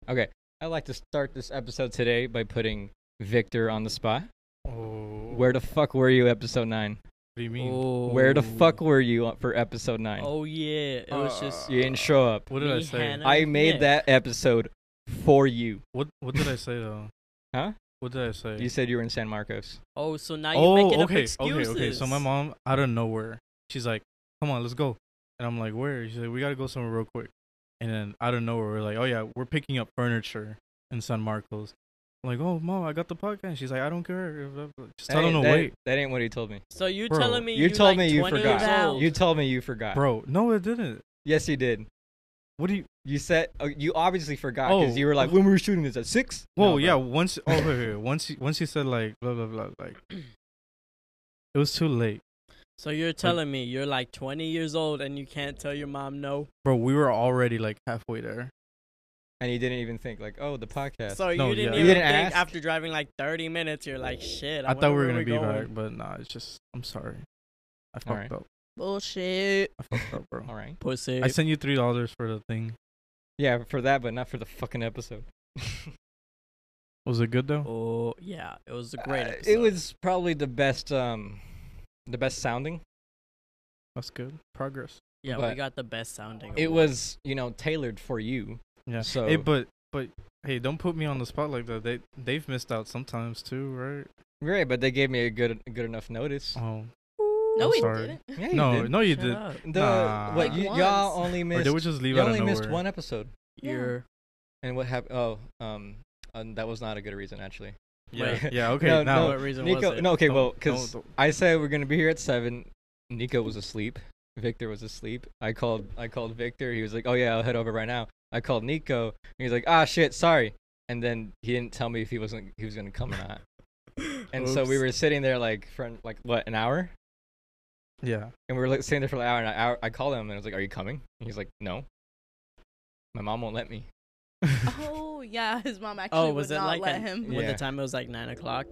Okay, I'd like to start this episode today by putting Victor on the spot. Oh. Where the fuck were you, episode 9? What do you mean? Oh. Where the fuck were you for episode 9? Oh yeah, it was just You didn't show up. What did I me, say? Hannah, I made Nick. that episode for you. What did I say though? Huh? What did I say? You said you were in San Marcos. Oh, so now you're making up okay, excuses. okay. So my mom, out of nowhere, she's like, "Come on, let's go." And I'm like, "Where?" She's like, "We gotta go somewhere real quick." And then out of nowhere, we're like, "Oh yeah, we're picking up furniture in San Marcos." I'm like, "Oh, mom, I got the podcast." She's like, "I don't care. Just tell them to wait." That ain't what he told me. So you Bro, telling me You told like me you 20 years forgot. old? You told me you forgot. Bro, no, it didn't. Yes, you did. What do you? You said you obviously forgot because Oh. you were like, when we were shooting this at 6. Whoa, No, yeah. bro. Once, wait. Once you said like blah blah blah, like it was too late, So you're telling me you're like 20 years old and you can't tell your mom no? bro. We were already like halfway there. And you didn't even think like, oh, the podcast. So No, you didn't yeah. even You didn't think ask? after driving like 30 minutes, you're like, shit. I thought we were gonna gonna be back, but nah. It's just I'm sorry. I fucked Alright. up. Bullshit. I fucked up, bro. All right. Pussy. I sent you $3 for the thing. Yeah, for that, but not for the fucking episode. Was it good though? Oh yeah, it was a great episode. It was probably the best sounding. That's good. Progress. Yeah, we but got the best sounding. It award. was, tailored for you. Yeah. So Hey, but hey, don't put me on the spot like that. They've missed out sometimes too, right? right, but they gave me a good enough notice. Oh. No, I'm we sorry. didn't. Yeah, you No, did. no, you Shut did. up. Nah. What Like y'all once. only Or missed? they would just leave You out of only nowhere. missed one episode. You're And what happened? Oh, that was not a good reason actually. Yeah. Wait. Yeah. Okay. No, now. no, what reason Nico, was it? no, okay, Don't- well, because don't- I said we're gonna be here at 7. Nico was asleep. Victor was asleep. I called Victor. He was like, "Oh yeah, I'll head over right now." I called Nico. And he was like, "Ah shit, sorry." And then he didn't tell me if he was gonna come or not. And so we Oops. were sitting there like for like what, an hour? Yeah. And we were like sitting there for like an hour. I called him and I was like, "Are you coming?" And he's like, "No. My mom won't let me." Oh yeah, his mom actually Oh, would was it not like let an- him. When Yeah. the time it was like 9 o'clock?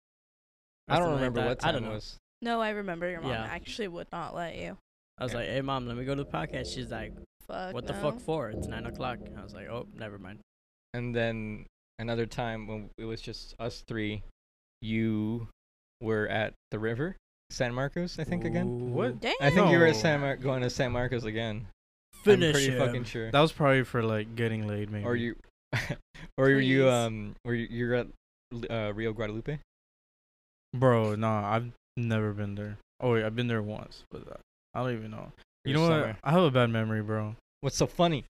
I don't Something like remember that. what time I don't it know. was. No, I remember your mom Yeah. actually would not let you. I was like, hey mom, let me go to the podcast. She's like, Fuck. what the no. fuck for? It's 9 o'clock. I was like, oh, never mind. And then another time when it was just us 3, you were at the river, San Marcos, I think again. What? Damn. I think you were at No. going to San Marcos again. Finish I'm pretty him. fucking sure. That was probably for like getting laid, maybe. Or you, or you Please. were you're at Rio Guadalupe. Bro, nah, I've never been there. Oh wait, I've been there once, but I don't even know. You Or know somewhere. what? I have a bad memory, bro. What's so funny?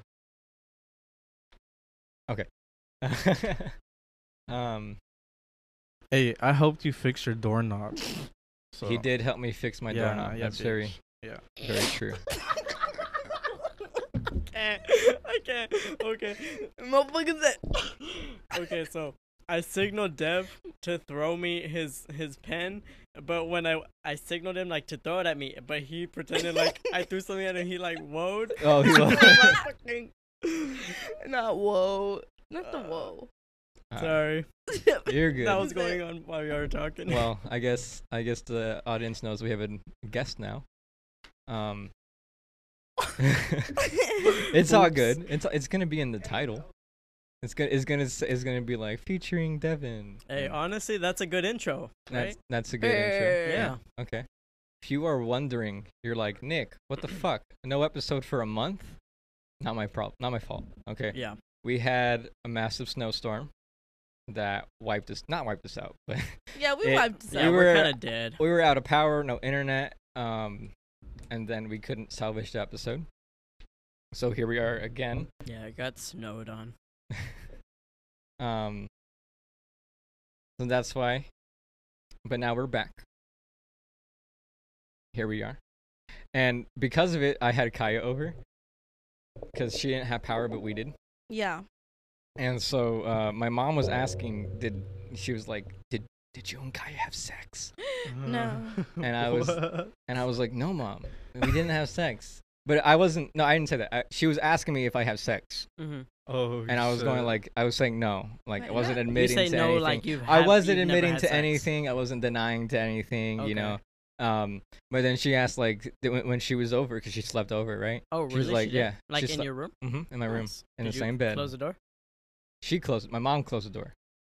Okay. Hey, I helped you fix your doorknob. So He did help me fix my doorknob. yeah, That's bitch. very Yeah. very true. I can't. Okay. Motherfucker said. Okay, so I signaled Dev to throw me his pen, but when I signaled him like to throw it at me, but he pretended like I threw something at him. He like whoa'd. Oh, he was. Fucking- Not whoa. Not the whoa. Sorry, You're good. that was going on while we were talking. Well, I guess the audience knows we have a guest now. It's all Oops. good. It's gonna be in the title. It's gonna be like featuring Devin. Hey, And honestly, that's a good intro, right? that's a good intro. Yeah. Okay. If you are wondering, you're like, Nick, what the fuck? No episode for a month? Not my problem. Not my fault. Okay. Yeah. We had a massive snowstorm that not wiped us out, but Yeah, we It- wiped this Yeah, We out. were- we're kind of dead. we were out of power, no internet, and then we couldn't salvage the episode. So here we are again. Yeah, it got snowed on. So that's why. But now we're back. Here we are. And because of it, I had Kaya over. Because she didn't have power, but we did. Yeah. And so my mom was asking, she was like, did you and Kaya have sex? No. And I was What? and I was like, no, mom, we didn't have sex. But I didn't say that. She was asking me if I have sex. Mm-hmm. Oh, And I was going shit. like, I was saying no. Like, I Why wasn't not? You admitting say to no, anything. like you I have- wasn't you've never admitting had to sex. anything. I wasn't denying to anything, you Okay. know. But then she asked, like, when she was over, because she slept over, right? Oh, She was really? like, She did? yeah. Like she in your room? in my room, Nice. in Did the you same bed. Close the door. My mom closed the door.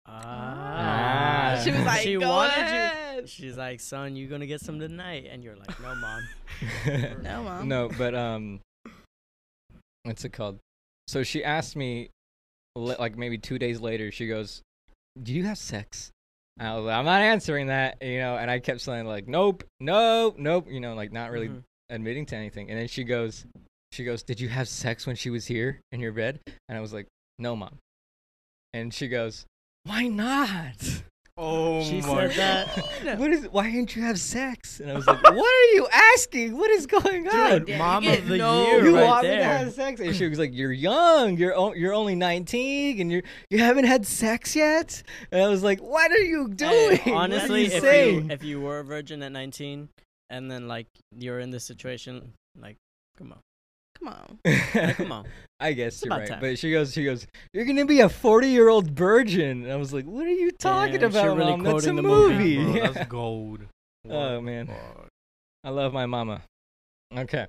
Ah. She was like, she go wanted ahead. you. She's like, son, you gonna get some tonight, and you're like, no, mom. No, mom. No, but what's it called? So she asked me, like maybe 2 days later. She goes, "Do you have sex?" And I was like, "I'm not answering that," and I kept saying like, "Nope, nope, nope," like not really admitting to anything. And then she goes, "Did you have sex when she was here in your bed?" And I was like, "No, mom." And she goes, "Why not?" Oh She my said that. Why didn't you have sex? And I was like, "What are you asking? What is going on?" Dude, Mom you of get the no- year You right want me to there. have sex? And she was like, "You're young. You're only 19, and you haven't had sex yet." And I was like, "What are you doing? Hey, honestly, what are you saying?" if you were a virgin at 19, and then like you're in this situation, like, come on, Come on. like, come on. I guess you're about right. time. But she goes, "You're gonna be a 40-year-old virgin." And I was like, "What are you talking Damn, she about, really Mom? That's a quoting the movie. movie." Bro, that's gold. Oh, man. Fuck. I love my mama. Okay.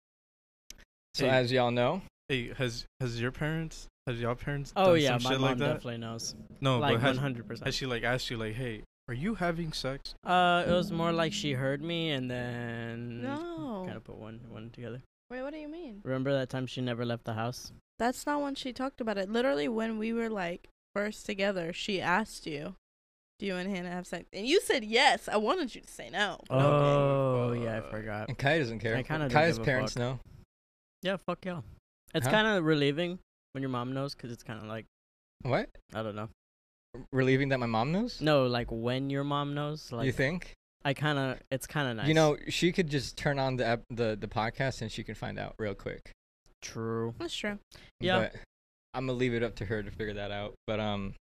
So Hey. as y'all know, Hey, has y'all parents Oh done yeah, some my shit mom like that? definitely knows. No, Like but 100%. has she like asked you like, hey, are you having sex? It was more like she heard me and then No. kind of put one together. Wait, what do you mean? Remember that time she never left the house? That's not when she talked about it. Literally, when we were like first together, she asked you, "Do you and Hannah have sex?" And you said yes. I wanted you to say no. but okay. Oh yeah, I forgot. and Kai doesn't care. I kinda don't Kai's give a parents fuck. know. Yeah, fuck y'all. It's Huh? kind of relieving when your mom knows, cause it's kind of like, What? I don't know. Relieving that my mom knows? No, like when your mom knows, like You think? it's kind of nice. You know, she could just turn on the podcast and she can find out real quick. True. That's true. Yeah. But I'm gonna leave it up to her to figure that out. But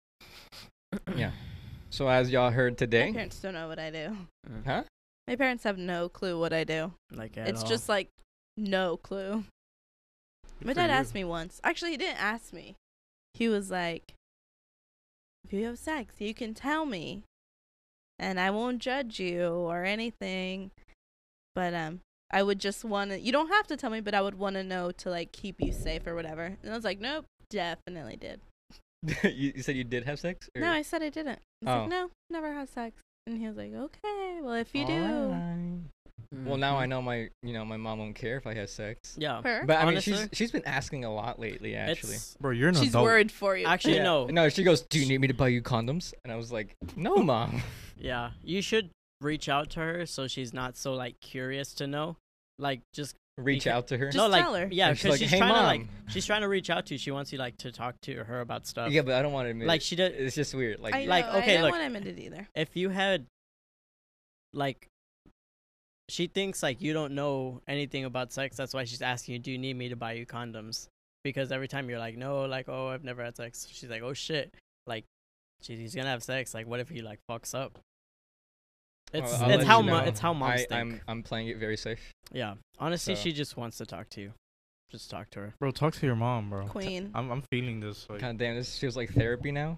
yeah. So as y'all heard My today, parents don't know what I do. huh? My parents have no clue what I do. Like at It's all. just like no clue. My dad asked me once. Actually, he didn't ask me. He was like, "If you have sex, you can tell me, and I won't judge you or anything." But I would just want to. You don't have to tell me, but I would want to know to like keep you safe or whatever. And I was like, "Nope, definitely did." you said you did have sex? Or? No, I said I didn't. I was Oh. like, "No, never had sex." And he was like, "Okay, well if you do, Alright. Well, now I Mhm. know my mom won't care if I have sex. Yeah. her." But I mean, Honestly, she's been asking a lot lately. Actually, It's Bro, you're an She's adult. worried for you. actually Yeah. no. No, she goes, "Do you need me to buy you condoms?" And I was like, "No, mom." Yeah, you should reach out to her so she's not so like curious to know. Like just Reach Because- out to her. Just no, like tell her. yeah, And she's because like, she's "Hey, trying to Mom." like she's trying to reach out to you. She wants you like to talk to her about stuff. Yeah, but I don't want to admit. Like it. she did. It's just weird. Like, I know, like, I okay, don't look. want to admit it either. If you had like she thinks like you don't know anything about sex, that's why she's asking you, do you need me to buy you condoms? Because every time you're like, no, like, oh, I've never had sex, she's like, oh shit, like he's gonna have sex, like what if he like fucks up? It's Well, I'll it's let how you know. it's how moms think. I'm playing it very safe. Yeah, honestly, So- she just wants to talk to you. Just talk to her. Bro, talk to your mom, bro. Queen. I'm feeling this. Like, God damn, this feels like therapy now.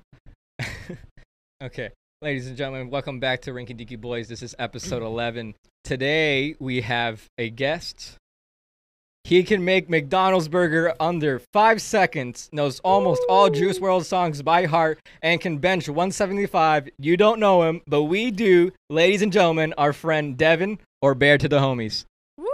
Okay, ladies and gentlemen, welcome back to Rinky Dinky Boys. This is episode 11. Today we have a guest. He can make McDonald's burger under 5 seconds, knows almost all Juice WRLD songs by heart, and can bench 175. You don't know him, but we do. Ladies and gentlemen, our friend Devin, or Bear to the homies. Woo!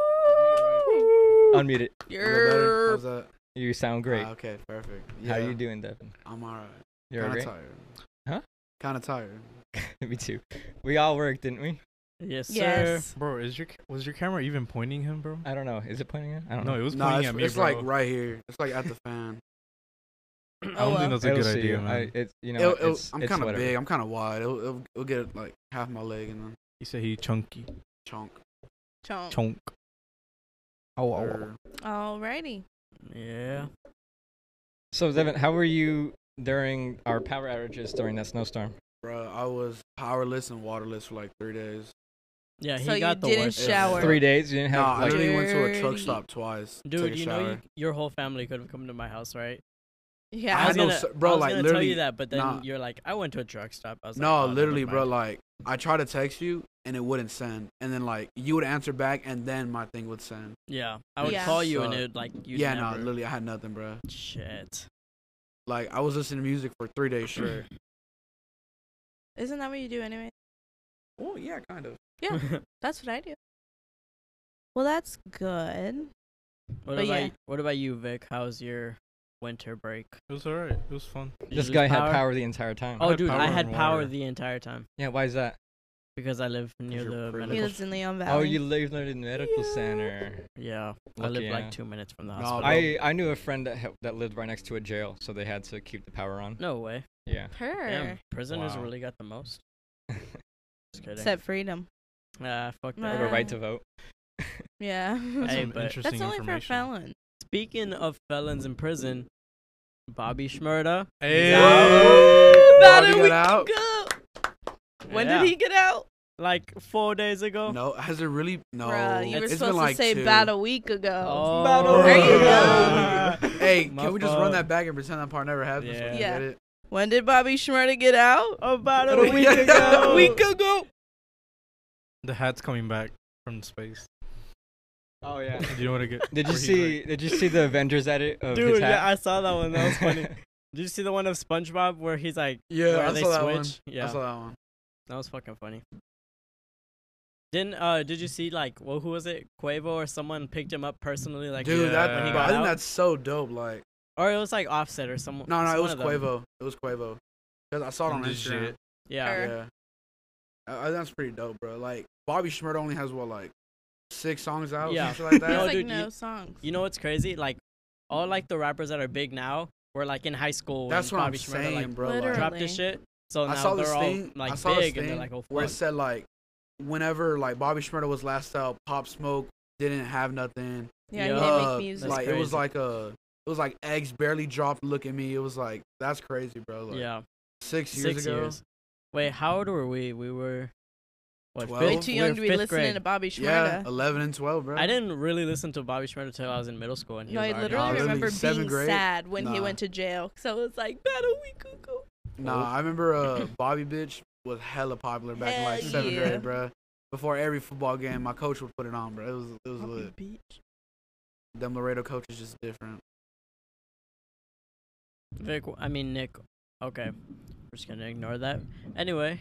Unmute it. Is that better? You're How's that? You sound great. Okay, perfect. How you doing, Devin? I'm alright. You're Kind great. of tired. Huh? Kind of tired. Me too. We all worked, didn't we? Yes, sir. Yes. bro, was your camera even pointing him, bro? I don't know. Is it pointing at? I don't No, know. it was No, pointing it's, at me, it's bro. like right here. It's like at the fan. I don't Oh, think that's a It'll good see idea, you. man. It's you know I'm it's kind of whatever. big. I'm kind of wide. It'll get like half my leg and then He said he chunky. chunk. Chomp. Chunk. Oh, Or- Alrighty. Yeah. So Devin, how were you during our power outages during that snowstorm? Bruh, I was powerless and waterless for like 3 days. Yeah, he So you got the didn't worst. shower. 3 days. You didn't No, have I like literally went to a truck Dirty. stop twice. to Dude, take a you know shower. your whole family could have come to my house, right? Yeah. I I was know gonna, so- bro, I was like, gonna tell literally- you that, but then nah. you're like, I went to a truck stop. I was No, like, oh, literally, never bro. mind. Like I tried to text you and it wouldn't send, and then like you would answer back, and then my thing would send. Yeah, I would Yeah. call you and So- it like you yeah, never. no, literally, I had nothing, bro. Shit. Like I was listening to music for 3 days straight. Isn't that what you do anyway? Well, yeah, kind of. Yeah, that's what I do. Well, that's good. But yeah. What about you, Vic? How's your winter break? It was alright. It was fun. Did you This lose guy had power the entire time. Oh, had dude, power I and had power water. the entire time Yeah, why is that? because I live near you're the privileged. He medical. lives in Leon Oh, Valley. you live in the medical Yeah. center. Yeah, I Lucky, live yeah. like 2 minutes from the No, hospital. I knew a friend that lived right next to a jail, so they had to keep the power on. No way. Yeah. Her. Damn, prisoners Wow. really got the most. Just kidding. Except freedom. Fuck Nah. that. Or a right to vote. Yeah. That's Hey, some but- interesting That's only for information. felons. Speaking of felons in prison, Bobby Shmurda. Hey. About Bobby a got week out? ago. When Yeah. did he get out? Like 4 days ago. No, has it really? No. Bruh, you were It's been supposed like to say 2. about a week ago. Oh, About a There you go. Hey, My can we just fault. run that back and pretend that part never happened? So we Yeah. can Yeah. get it? When did Bobby Shmurda get out? About a week ago. A week ago. The hat's coming back from space. Oh yeah. Do you know what I get? Did you where he's see? Did you see the Avengers edit of his Dude, hat? yeah, I saw that one. That was funny. Did you see the one of SpongeBob where he's like, Yeah, where I they saw that one. switch? Yeah, I saw that one. that was fucking funny. Did you see like, well, who was it? Quavo or someone picked him up personally, like, Dude, Yeah. that when he bro, got I think out? that's so dope. Like, Or it was like Offset or someone. no, it was one of them. Quavo. It was Quavo. Cause I saw it on And the Instagram. shit. Yeah. Her. Yeah, I think that's pretty dope, bro. Like Bobby Shmurda only has what, like 6 songs out, Yeah. yeah, something like No, There's that. like dude, no you- songs. You know what's crazy? Like, all like the rappers that are big now were like in high school. That's when what Bobby I'm Shmurda, saying, like, bro. Literally. Like, dropped this shit. So now I saw they're this all thing. like I saw this big, and they're thing like, oh where it fuck. said like, whenever like Bobby Shmurda was last out, Pop Smoke didn't have nothing. Yeah, Yeah. he didn't Uh, make music. That's like it was crazy. like it was like eggs barely dropped. Look at me. It was like that's crazy, bro. Like, Yeah, 6 years 6 ago. years. Wait, how old were we? We were what? 12? Way Well, too we young were to be fifth listening grade. to Bobby Yeah, Shmurda. 11 and 12, bro. I didn't really listen to Bobby Shmurda until I was in middle school, and he No, was I already literally Nah, out. remember 7th being grade? sad when he Nah. went to jail. So it was like, about a week ago. Nah, I remember Bobby Bitch was hella popular back in like Hell 7th yeah. grade, bro. Before every football game, my coach would put it on, bro. It was Bobby lit. Beach. Them Laredo coaches just different. Vic, I mean Nick. Okay, we're just gonna ignore that. Anyway,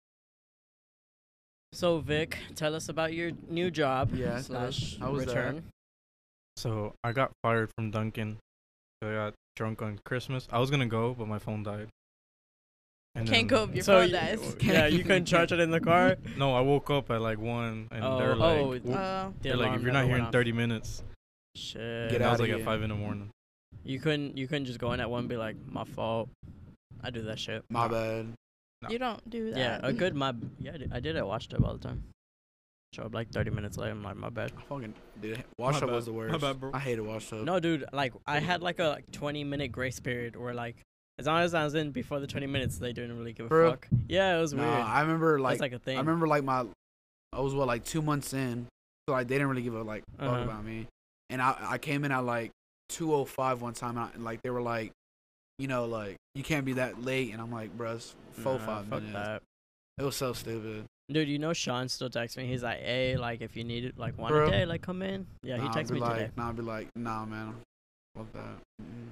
so Vic, tell us about your new job. Yeah, slash how was that? return. So I got fired from Dunkin'. I got drunk on Christmas. I was gonna go, but my phone died. And Can't then- go if your So phone you- dies. Yeah, you couldn't charge it in the car. No, I woke up at like 1, and Oh, they're like, oh, "W- The they're like, alarm if you're not never here went in off. 30 minutes." Shit. Get And I was outta like at here. 5 in the morning. You couldn't just go in at one and be like, my fault. I do that shit. My bad. No. You don't do that. Yeah, a good my yeah, I did it. I watched it all the time. Show up like 30 minutes late. I'm like, my bad. I fucking did. Wash My up was bad. the My worst. bad, bro. I hated wash up. No, dude, like I had like a 20-minute grace period where like as long as I was in before the 20 minutes, they didn't really give a For real? fuck. Yeah, it was weird. I remember That's like, like a thing. I remember like I was what, like 2 months in, so like they didn't really give a like fuck Uh-huh. about me, and I came in at like 2:05 one time, and like they were like, you know, like you can't be that late, and I'm like, bruh, it's 4 Nah, 5 fuck minutes. that. It was so stupid. Dude, you know Sean still texts me. He's like, hey, like if you need it, like one Bro. a day, like come in. Yeah, he Nah, texted I'd be me like, today. I'd be like, nah, man, fuck that. Mm-mm.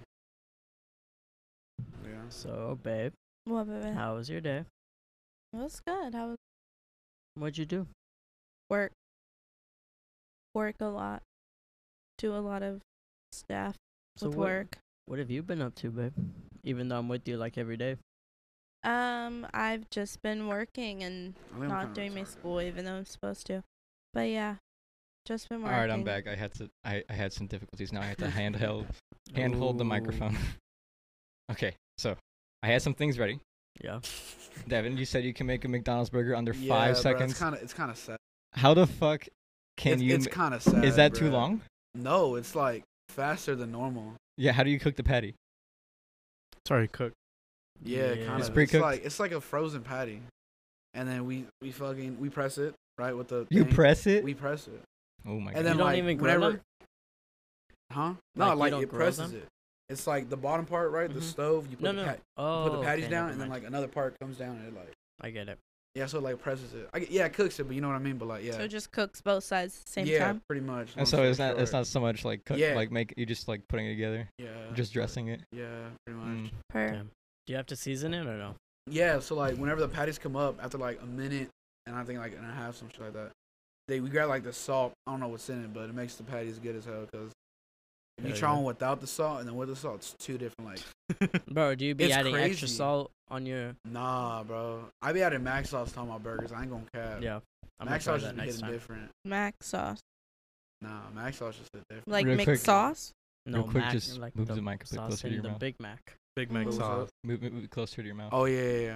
Yeah. So, babe, What, baby? how was your day? It was good. How was What'd you do? work? Work a lot. Do a lot of stuff So with what, work. What have you been up to, babe? Even though I'm with you like every day. I've just been working and I think I'm not kinda doing my retarded. school, even though I'm supposed to. But yeah, just been All working. right, I'm back. I had some difficulties. Now I had to handhold the Ooh. microphone. Okay, so I had some things ready. Yeah. Devin, you said you can make a McDonald's burger under Yeah, 5 bro, seconds. It's kind of sad. How the fuck can it's, you? It's kind of sad. Is that too bro. long? No, it's like faster than normal. Yeah. How do you cook the patty? Sorry, cook. Yeah, Yeah. kind It's of. pre-cooked? It's like a frozen patty, and then we press it right with the. You thing. press it? We press it, Oh my and god. then You don't like even grill whenever. them? Huh? Like, No, you like don't it grill presses them? it. It's like the bottom part, right? The Mhm. stove. You put No, the no. Oh, put the patties okay, down, never and then mind. like another part comes down, and it like I get it. Yeah, so it, like presses it. Yeah, it cooks it, but you know what I mean. But like, yeah, So it just cooks both sides at the same yeah, time. pretty much. And so it's not so much like Yeah. like make you just like putting it together, Yeah. just dressing it. Yeah, pretty much. Mm. Per. Damn. Do you have to season it or no? Yeah, so like whenever the patties come up after like a minute and I think like and a half, some shit like that, we grab like the salt. I don't know what's in it, but it makes the patties good as hell. Cause if you Hell try yeah. one without the salt and then with the salt, it's two different. Like, Bro, do you be It's adding extra crazy. salt on your? nah, bro. I be adding mac sauce on my burgers. I ain't gonna cap. Yeah, I'm gonna mac try sauce that just be next hitting time. different. Mac sauce. Nah, mac sauce just hit different. Like Real mixed quick. sauce. No, Real quick, Mac, just like move the the mic a bit sauce closer to in your the mouth. Big Mac. Big Mac What's sauce. up? Move it closer to your mouth. Oh yeah.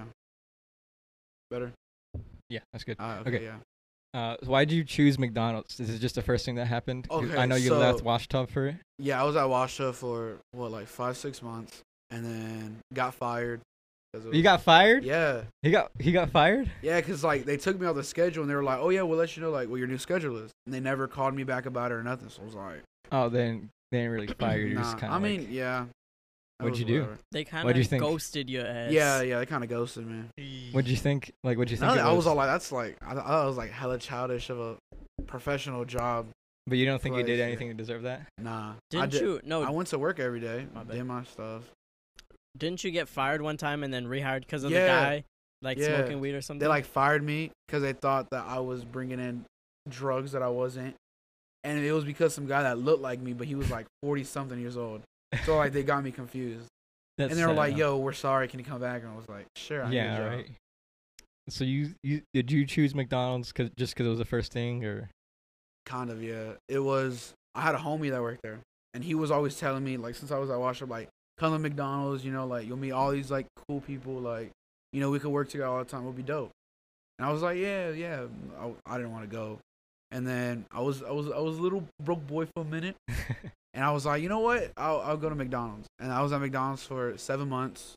Better. Yeah, that's good. Okay. Okay. Yeah. Why did you choose McDonald's? Is it just the first thing that happened? 'Cause Okay, I know you so- left Washtub for it. Yeah, I was at Washa for what, like 5-6 months, and then got fired. 'cause it You was- got fired? Yeah. He got fired? Yeah, because like they took me off the schedule and they were like, "Oh yeah, we'll let you know like what your new schedule is," and they never called me back about it or nothing. So I was like, Oh, then they didn't really fire you. You're just "Nah." kind I of mean, yeah. That What'd was you do? whatever. They kind What'd you of think? ghosted your ass. Yeah, they kind of ghosted me. what'd you think? Like, what'd you think? No, it I was all like, "That's like," I thought it was like hella childish of a professional job. But you don't think you like did shit. anything to deserve that? Nah, Didn't you? No, I went to work every day, My bad. did my stuff. didn't you get fired one time and then rehired because of Yeah. the guy like Yeah. smoking weed or something? They like fired me because they thought that I was bringing in drugs that I wasn't, and it was because some guy that looked like me, but he was like 40 something years old. So like they got me confused, That's and they were sad, like, huh? "Yo, we're sorry. Can you come back?" And I was like, "Sure." I need a Yeah, job." right. So you did you choose McDonald's just because it was the first thing, or Kind of, yeah. It was. I had a homie that worked there, and he was always telling me like since I was at Washup, like come to McDonald's, you know, like you'll meet all these like cool people, like you know we could work together all the time. It'll be dope. And I was like, yeah. I didn't want to go, and then I was a little broke boy for a minute. And I was like, you know what? I'll go to McDonald's. And I was at McDonald's for 7 months.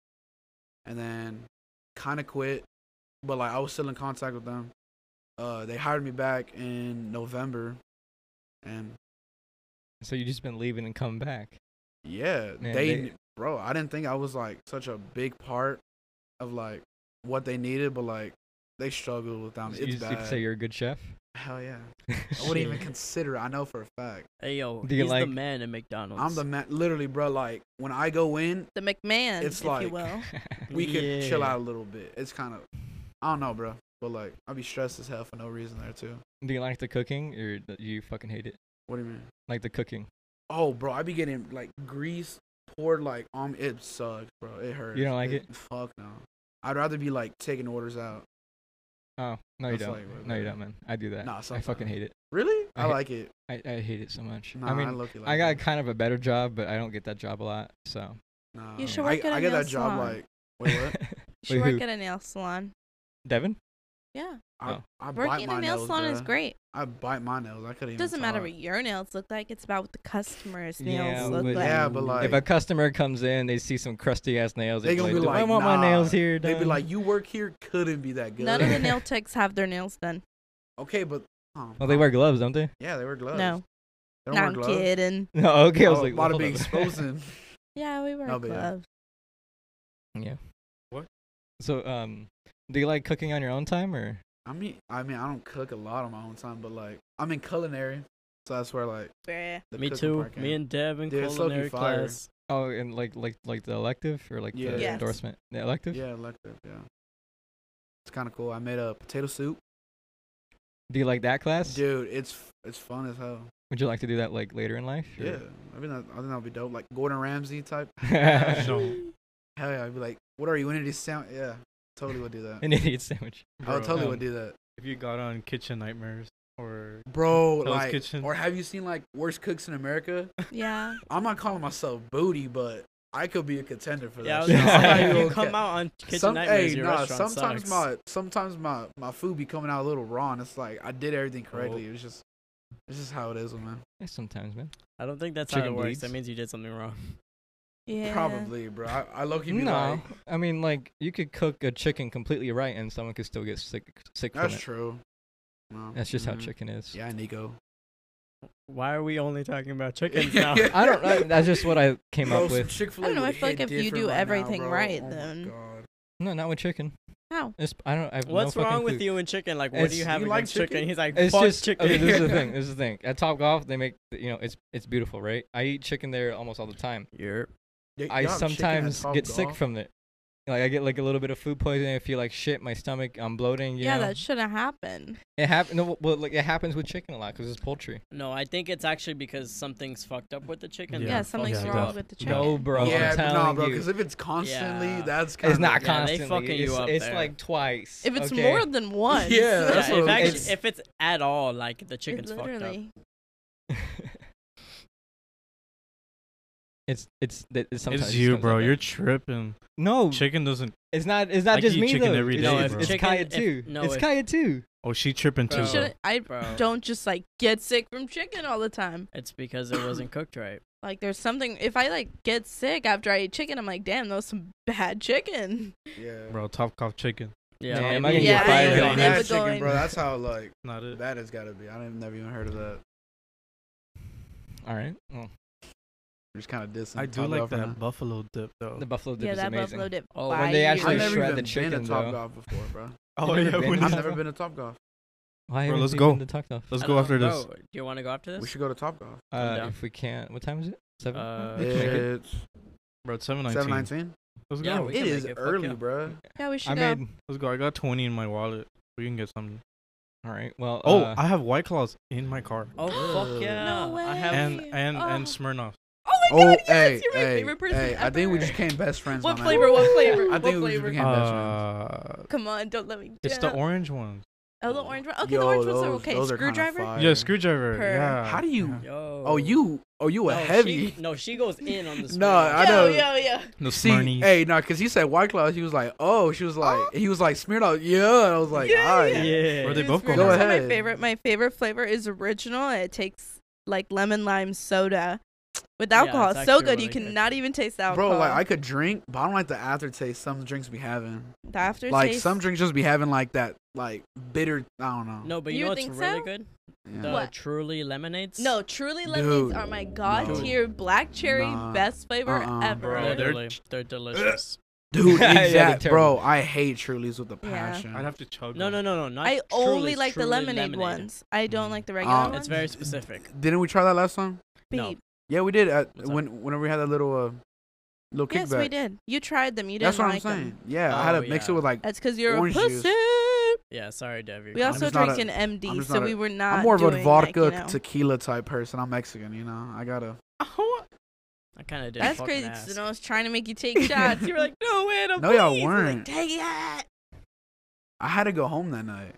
And then kind of quit. But, like, I was still in contact with them. They hired me back in November. And, so you just been leaving and coming back? yeah. Man, Bro, I didn't think I was, like, such a big part of, like, what they needed. But, like, they struggled without me. You It's could bad. say you're a good chef. Hell yeah. I wouldn't even consider it. I know for a fact. Hey yo, Do you he's the like- man at McDonald's. I'm the man. Literally, bro, like, when I go in, The McMahon, It's if you like- will. we could chill Yeah. out a little bit. It's kind of, I don't know, bro. But like, I'll be stressed as hell for no reason there too. Do you like the cooking, or do you fucking hate it? What do you mean? Like the cooking? Oh, bro, I be getting like grease poured like on. It sucks, bro. It hurts. You don't like it? Fuck no. I'd rather be like taking orders out. Oh no, you That's don't. like what- No, you don't, man. I do that. Nah, I sometimes. fucking hate it. Really? I I hate- like it. I hate it so much. Nah, I mean, look-y like I got it. kind of a better job, but I don't get that job a lot. So. Nah, You should I, work at a I get nail that job salon. like. Wait, what? You should Wait, work who? at a nail salon. Devin? Yeah. Oh. I bite Working my at a nail nails, salon is bruh. great. I bite my nails. I couldn't It even. doesn't matter talk. what your nails look like. It's about what the customer's Yeah, nails look but- like. Yeah, but like. If a customer comes in, they see some crusty ass nails. They They gonna like, be "Do I like, want my nah." nails here. They'd be done?" like, "You work here, couldn't be that good." None of the nail techs have their nails done. Okay, but. Well, they wear gloves, don't they? Yeah, they wear gloves. No. They don't No, wear I'm gloves. kidding. No, okay. I was Oh, like, about to hold be up. exposing. Yeah, we wear No, but yeah. gloves. Yeah. What? So, do you like cooking on your own time, or? I mean, I don't cook a lot on my own time, but like, I'm in culinary, so that's where like Bruh. the Me cooking too. part came. Me and Dev in Dude, it's low-key culinary fire. class. Oh, and like the elective or like Yeah. the Yes. endorsement? The elective? Yeah, elective. Yeah, it's kind of cool. I made a potato soup, Do you like that class? dude. It's fun as hell. Would you like to do that like later in life? or- Yeah, I think that'd be dope. Like Gordon Ramsay type. No. Hell yeah, I'd be like, "What are you into this sound?" Yeah, totally would do that. An idiot sandwich. I would totally um, would do that, If you got on Kitchen Nightmares or bro. Hell's Like, Kitchen. or have you seen like Worst Cooks in America? Yeah. I'm not calling myself booty, but I could be a contender for Yeah, I that. was shit. gonna I'm not say, if even you gonna come cap. out on Kitchen Nightmares, your restaurant sucks. sometimes my food be coming out a little raw, and it's like I did everything correctly. It's just how it is, man. Yeah, sometimes, man. I don't think that's how Chicken it works. bleeds. That means you did something wrong. Yeah. Probably, bro. I low-key be No, like, I mean like you could cook a chicken completely right, and someone could still get sick from that's it. true. No. That's just how Mhm. chicken is. Yeah, Nico. Why are we only talking about chickens now? I don't know. That's just what I came Bro, up some with. Chick-fil-A I don't know, I would feel like hit if you different do right now, everything bro. right, Oh my then- God. No, not with chicken. How? I don't. I have What's no fucking wrong with clue. you and chicken? Like, what do It's- you have you like against chicken? chicken? He's like, It's fuck just chicken. okay. This is the thing. This is the thing. At Topgolf, they make it's beautiful, right? I eat chicken there almost all the time. Yep. I sometimes get sick from it. Like I get like a little bit of food poisoning. I feel like shit. My stomach. I'm bloating. You Yeah, know? that shouldn't happen. It happens. No, well, like it happens with chicken a lot because it's poultry. No, I think it's actually because something's fucked up with the chicken. Yeah. Yeah, Fuck something's you wrong up. with the chicken. No, bro. Yeah, I'm but telling nah, bro. you. Because if it's constantly, Yeah. that's kind It's not Yeah, they constantly. fucking you it's up it's there. like twice. If it's okay? more than once. Yeah, that's Yeah, what if, it's- if it's at all, like, the it chicken's fucked up. literally. it's sometimes It's just you, comes bro. out You're bad. tripping. No, Chicken doesn't. it's not. It's I not just eat me chicken though. every It's- No, day, if bro. It's chicken- Kaya if- too. no, It's if- Kaya too. Oh, she tripping too. Bro. You shouldn't. I Bro. don't just like get sick from chicken all the time. It's because it wasn't cooked right. Like there's something. If I like get sick after I eat chicken, I'm like, damn, that was some bad chicken. Yeah. Bro, Topgolf chicken. Yeah. Damn, maybe- I can Yeah, get fired. I for ain't that. never Bad chicken, going- bro. That's how like Not it. that has gotta be. I've never even heard of that. All right. Well, We're just kind of dissing. I do Top like Golf right that now. buffalo dip though. the buffalo dip Yeah, is that amazing. buffalo dip. Oh, fire. when they actually I've never shred even the been chicken, to Top though. Golf before, bro. Oh You've yeah, never been when to I've Top never Golf? been to Top Golf. Why Bro, haven't let's you go. been to Top Golf? Let's I go don't after know. this. Bro, do you want to go after this? We should go to Top Golf. down. If we can. What time is it? 7. Uh, We can make it. It's Bro, it's 7:19. 7:19. Let's Yeah, go. we It can is make it, fuck early, yeah. bro. Yeah, we should I go. made. Let's go. I got 20 in my wallet. We can get something. All right. Well. Oh, I have White Claws in my car. Oh, fuck yeah. No way. I have. And Oh. Smirnoff. Oh my Oh, god, yes, hey, you're my hey, favorite person hey! I think we ever. just became best friends. What my flavor? Man. What flavor? I What think we just flavor? became best friends. Come on, don't let me. It's the down. orange ones. Oh, the orange one. Okay, Yo, the orange ones are those- okay. those are kinda Screwdriver. fire. Yeah, screwdriver. Per. Yeah. How do you? Yo. Oh, you a No, heavy? she goes in on the No, Smirnoff. I know. Yo. The See, Smirnies. hey, no, because he said White Claws. He was like, oh, she was like, he was like smeared out. Yeah, and I was like, Yeah, alright. Yeah. Where they Dude, both go Smirnoff's Go not ahead. My favorite. My favorite flavor is original. And it takes like lemon lime soda with Yeah, alcohol. it's It's so actually good. You really good. cannot even taste the alcohol. Bro, like I could drink, but I don't like the aftertaste some drinks be having. the aftertaste. Like some drinks just be having like that, like bitter. I don't know. No, but you You know what's think really so? good? Yeah. The What? Truly lemonades. No, Truly Dude, lemonades are my god no. tier black cherry Nah. best flavor ever. Bro, Bro, they're delicious. Dude, Yeah, they're exact, bro. terrible. I hate Trulies with a Yeah. passion. I'd have to chug. No, them. not I only Truly's, like the Truly lemonade ones. I don't like the regular ones. It's very specific. Didn't we try that last time? No. Babe, Yeah, we did. What's up? Whenever we had that little kickback. yes, we did. You tried them. You didn't That's what like I'm saying. them. Yeah, I had Oh, to mix yeah. it with like. That's because you're a Orange juice. pussy. Yeah, sorry, Dev. We also just not drink a- an I'm MD, just so not we a- were not. I'm more of a doing, vodka like, you know. tequila type person. I'm Mexican, you know. I gotta. I kind of did. That's fucking crazy. ask. Because I was trying to make you take shots. You were like, no, Anna, No, y'all please." I was like, weren't. take it. I had to go home that night.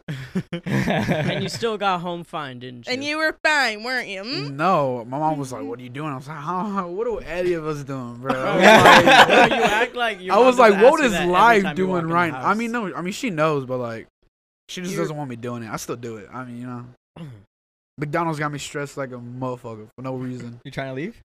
And you still got home fine, didn't you? And you were fine, weren't you? Mm? No, my mom was like, "What are you doing?" I was like, "What are any of us doing, bro?" I was Bro, like, you act like your I mom was doesn't like, "What ask you is that every life time you walk doing in the right?" I house. mean, no, I mean she knows, but like, she just You're- doesn't want me doing it. I still do it. I mean, you know, McDonald's got me stressed like a motherfucker for no reason. You trying to leave?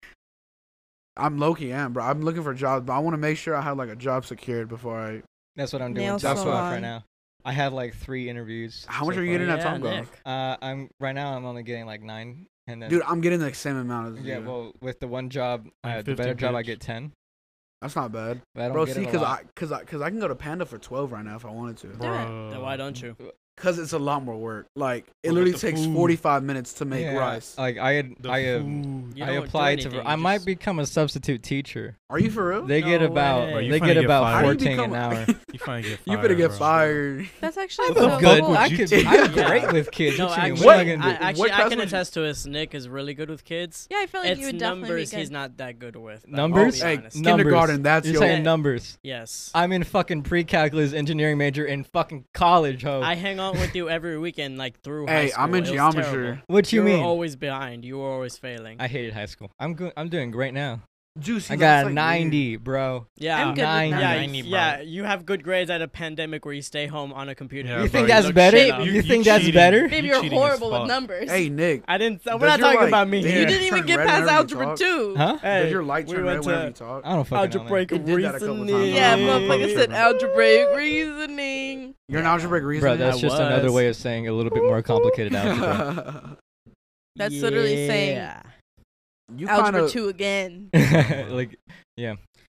I'm low-key am, bro. I'm looking for jobs, but I want to make sure I have like a job secured before I. That's what I'm doing. Nail That's what right salon. now. I have like 3 interviews. How much so are you far. getting at Yeah, Top Nick. Golf? I'm right now. I'm only getting like 9, and then Dude, I'm getting the same amount as yeah. you. Well, with the one job, Like the better 50 job, I bitch. get 10. That's not bad, But I don't bro. get See, it a lot. cause I can go to Panda for 12 right now if I wanted to. Bro. Then why don't you? Cause it's a lot more work. Like it Bro, literally with the takes food. 45 minutes to make Yeah, rice. Like I The You I don't do applied to. anything, I you might just- become a substitute teacher. Are you for real? They get No about way. Bro, you they finna get get about fired. How do you 14 become- an hour. You finna get You fired. better get bro. fired. That's actually I'm so fuck good. cool. I would you could. do? I'm Yeah. great with kids. No, What you mean? actually, What am I gonna do? actually, What I class can was you- attest to this. Nick is really good with kids. Yeah, I feel like It's you would definitely numbers be good. he's not that good with. Numbers? I'll be Hey, honest. Numbers. kindergarten. That's You're your. saying numbers. Yes. I'm in fucking pre-calculus engineering major in fucking college, ho. I hang out with you every weekend, like through high Hey, school. I'm in It was geometry. terrible. What you were mean? always behind. You were always failing. I hated high school. I'm good. I'm doing great now. Juicy. I that's got a like 90, bro. yeah. I'm good with 90. Yeah, 90, bro. yeah, you have good grades at a pandemic where you stay home on a computer. Yeah, You bro, think you that's look better? shit up. You think that's cheating. better? Baby, You you're cheating as horrible with fuck. numbers. Weird. Hey Nick, I didn't. We're Does not your, talking like, about me. you you Yeah. didn't even turn get red past whenever you algebra talk? 2. Huh? Hey, does your light we turn went red whenever you to talk? I don't fucking know. algebraic It did that a couple reasoning. times. Yeah, Yeah. motherfucker said algebraic reasoning. You're an algebraic Bro, reasoning. that's I just another was. way of saying a little bit more complicated algebra. That's literally saying Yeah. you kind algebra of 2 again. Like, yeah.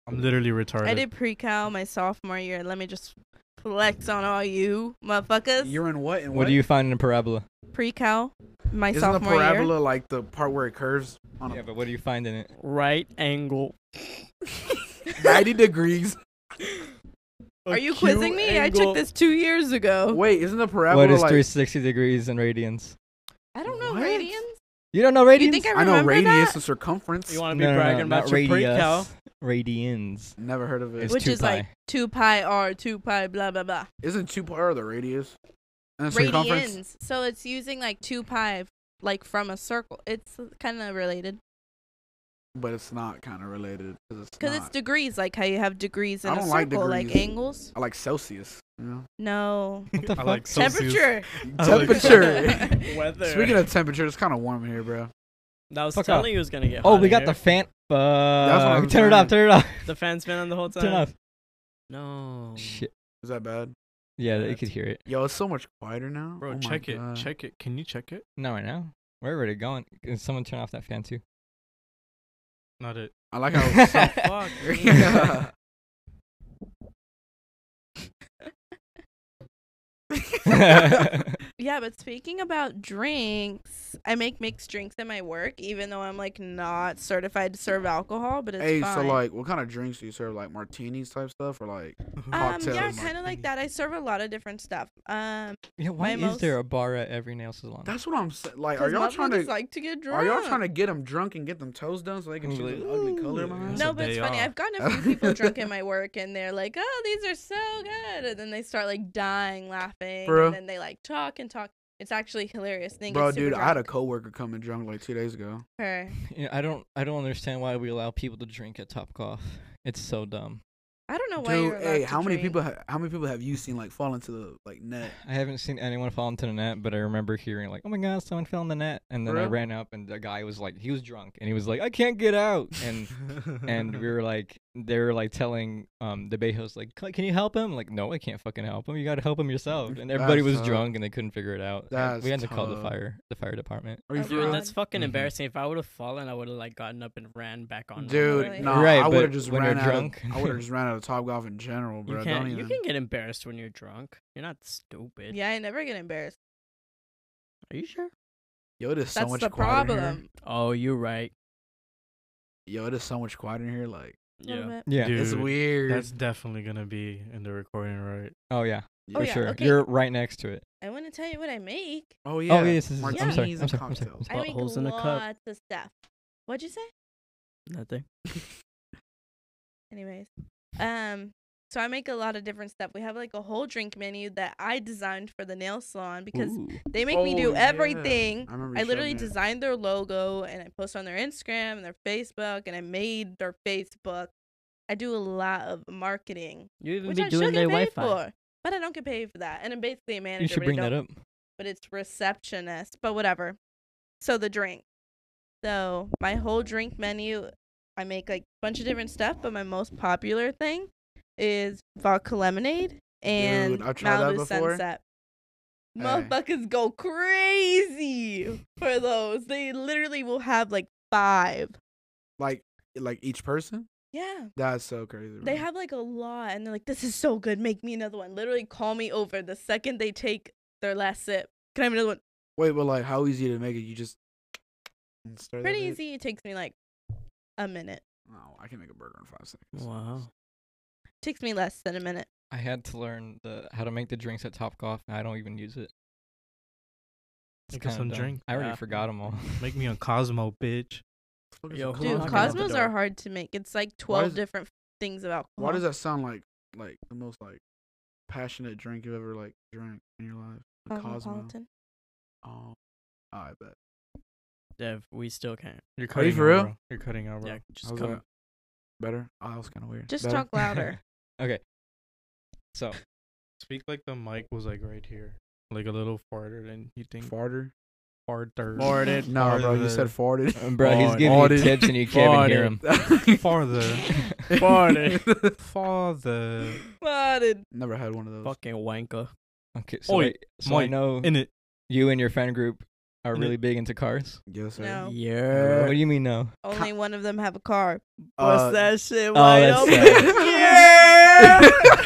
I'm literally retarded. I did pre-cal my sophomore year. Let me just flex on all you motherfuckers. You're in what? In What do you find in a parabola? Pre-cal my Isn't the sophomore parabola year. like the part where it curves on Yeah, but what do you find in it? Right angle. 90 degrees? Are you quizzing me? I took this 2 years ago. Wait, isn't the parabola What is like? 360 degrees in radians? I don't know What? radians. You don't know radians? You think I I know remember radius that? and circumference. You want to be bragging about your pre-cal? Radians. Never heard of it. It's Which 2 is pi. like 2 pi r 2 pi blah blah blah. Isn't 2 pi the radius? And the circumference? Radians. So it's using like 2 pi like from a circle. It's kind of related But it's not kind of related because because it's degrees, like how you have degrees in I a don't like circle, like degrees. angles. I like Celsius. You know? No. What the I fuck? like Celsius. Temperature. I like- Temperature. Weather. Speaking of temperature, it's kind of warm here, bro. I was Fuck telling off. you it was gonna get. Oh, hot we in got here. the fan. what I'm Turn it off. saying. Turn it off. The fan's been on the whole time. Turn it off. No. Shit. Is that bad? Yeah, Yeah, you could hear it. Yo, it's so much quieter now. Bro, Oh my check it. God. Check it. Can you check it? Not right now. Where are it going? Can someone turn off that fan too? Not it. I like how it's so Fuck. yeah. Yeah, but speaking about drinks, I make mixed drinks at my work, even though I'm like not certified to serve alcohol. But it's Hey, fine. so like, what kind of drinks do you serve? Like martinis type stuff, or like cocktails? yeah, kind of like that. I serve a lot of different stuff. Yeah, why My is there most- a bar at every nail salon? That's what I'm saying. Like, are 'cause y'all trying to? motherfuckers like to get drunk. Are y'all trying to get them drunk and get them toes done so they can I'm choose like, an ugly ooh. color behind? It's No, a but it's day funny. off. I've gotten a few people drunk in my work, and they're like, "Oh, these are so good," and then they start like dying laughing, Bro. and then they like talk and talk. It's actually hilarious. Then Bro, get super dude, I had a drunk. coworker coming drunk like 2 days ago. Her. Yeah, I don't understand why we allow people to drink at Topgolf. It's so dumb. I don't know why Dude, you're allowed hey, to how many drink. people? How many people have you seen like fall into the like net? I haven't seen anyone fall into the net, but I remember hearing like, "Oh my god, someone fell in the net!" And then For I real? ran up, and the guy was like, he was drunk, and he was like, "I can't get out," and we were like, they were like telling the bay host like, "Can you help him?" Like, no, I can't fucking help him. You got to help him yourself. And everybody That's was tough. drunk, and they couldn't figure it out. And That's we had to call the tough. fire department. Are you Oh, for Dude, real? that's fucking Mhm. embarrassing. If I would have fallen, I would have like gotten up and ran back on. Dude, Really? no, Right, I would but have just when ran you're out. drunk- I would have just ran out of Top Golf in general, bro. You Don't can't. even. You can get embarrassed when you're drunk. You're not stupid. Yeah, I never get embarrassed. Are you sure? Yo, it is so That's much the quiet in here. problem. Oh, you're right. Yo, it is so much quiet in here. Like, Little Yeah. bit. Yeah. Dude, it's weird. That's definitely gonna be in the recording, right? Oh yeah, Yeah. Oh, for yeah, sure. okay. You're right next to it. I want to tell you what I make. Oh yeah. Oh yes, this is. I'm Martinis sorry. and I'm sorry. I'm sorry. cocktails. I make Buttholes in a cup. lots of stuff. What'd you say? Nothing. Anyways, so I make a lot of different stuff. We have like a whole drink menu that I designed for the nail salon because Ooh. they make me Oh, do yeah. everything. I remember. I you literally showed me that. designed their logo and I post on their Instagram and their Facebook and I made their Facebook. I do a lot of marketing, You even which be I doing should their get paid Wi-Fi. for, but I don't get paid for that. And I'm basically a manager. You should but I bring that don't- up. But it's receptionist, but whatever. So the drink. So my whole drink menu, I make like a bunch of different stuff, but my most popular thing is vodka lemonade and Dude, I've tried that Malibu before. Sunset. Hey. Motherfuckers go crazy for those. They literally will have like 5. Like each person. Yeah. That's so crazy. They bro. have like a lot and they're like, this is so good. Make me another one. Literally call me over the second they take their last sip. Can I have another one? Wait, but like, how easy to make it? You just stir that Pretty bit? easy. It takes me like a minute. No, I can make a burger in 5 seconds. Wow. Takes me less than a minute. I had to learn how to make the drinks at Topgolf, and I don't even use it. It's Make us kinda some dumb. drink. I already Yeah. forgot them all. Make me a Cosmo, bitch. Look at Yo, some who Dude, knocking Cosmo. at the Cosmos door? are hard to make. It's like Why 12 does- different things of alcohol. Why does that sound like the most like passionate drink you've ever like drank in your life? The Cosmo. Cosmopolitan. Oh, I bet. Dev, we still can't. You're Are cutting you for out, real? bro. You're cutting out, bro. Yeah, just How's come. that? Better? Oh, that was kind of weird. Just Better? talk louder. Okay. So Speak like the mic was like right here, like a little farther than you think. Farter? Farther. Farted. No, bro, you said farted. bro, he's Farted. giving you Farted. tips and you can't even hear him. Farther. Farted. Father. Farted. Never had one of those. Fucking wanker. Okay, so Oi, wait, so I Mike, know In it. you and your friend group are And really big into cars? Yes, sir. No. Yeah. What do you mean no? Only one of them have a car. Bust that shit oh, wide that's open. sad.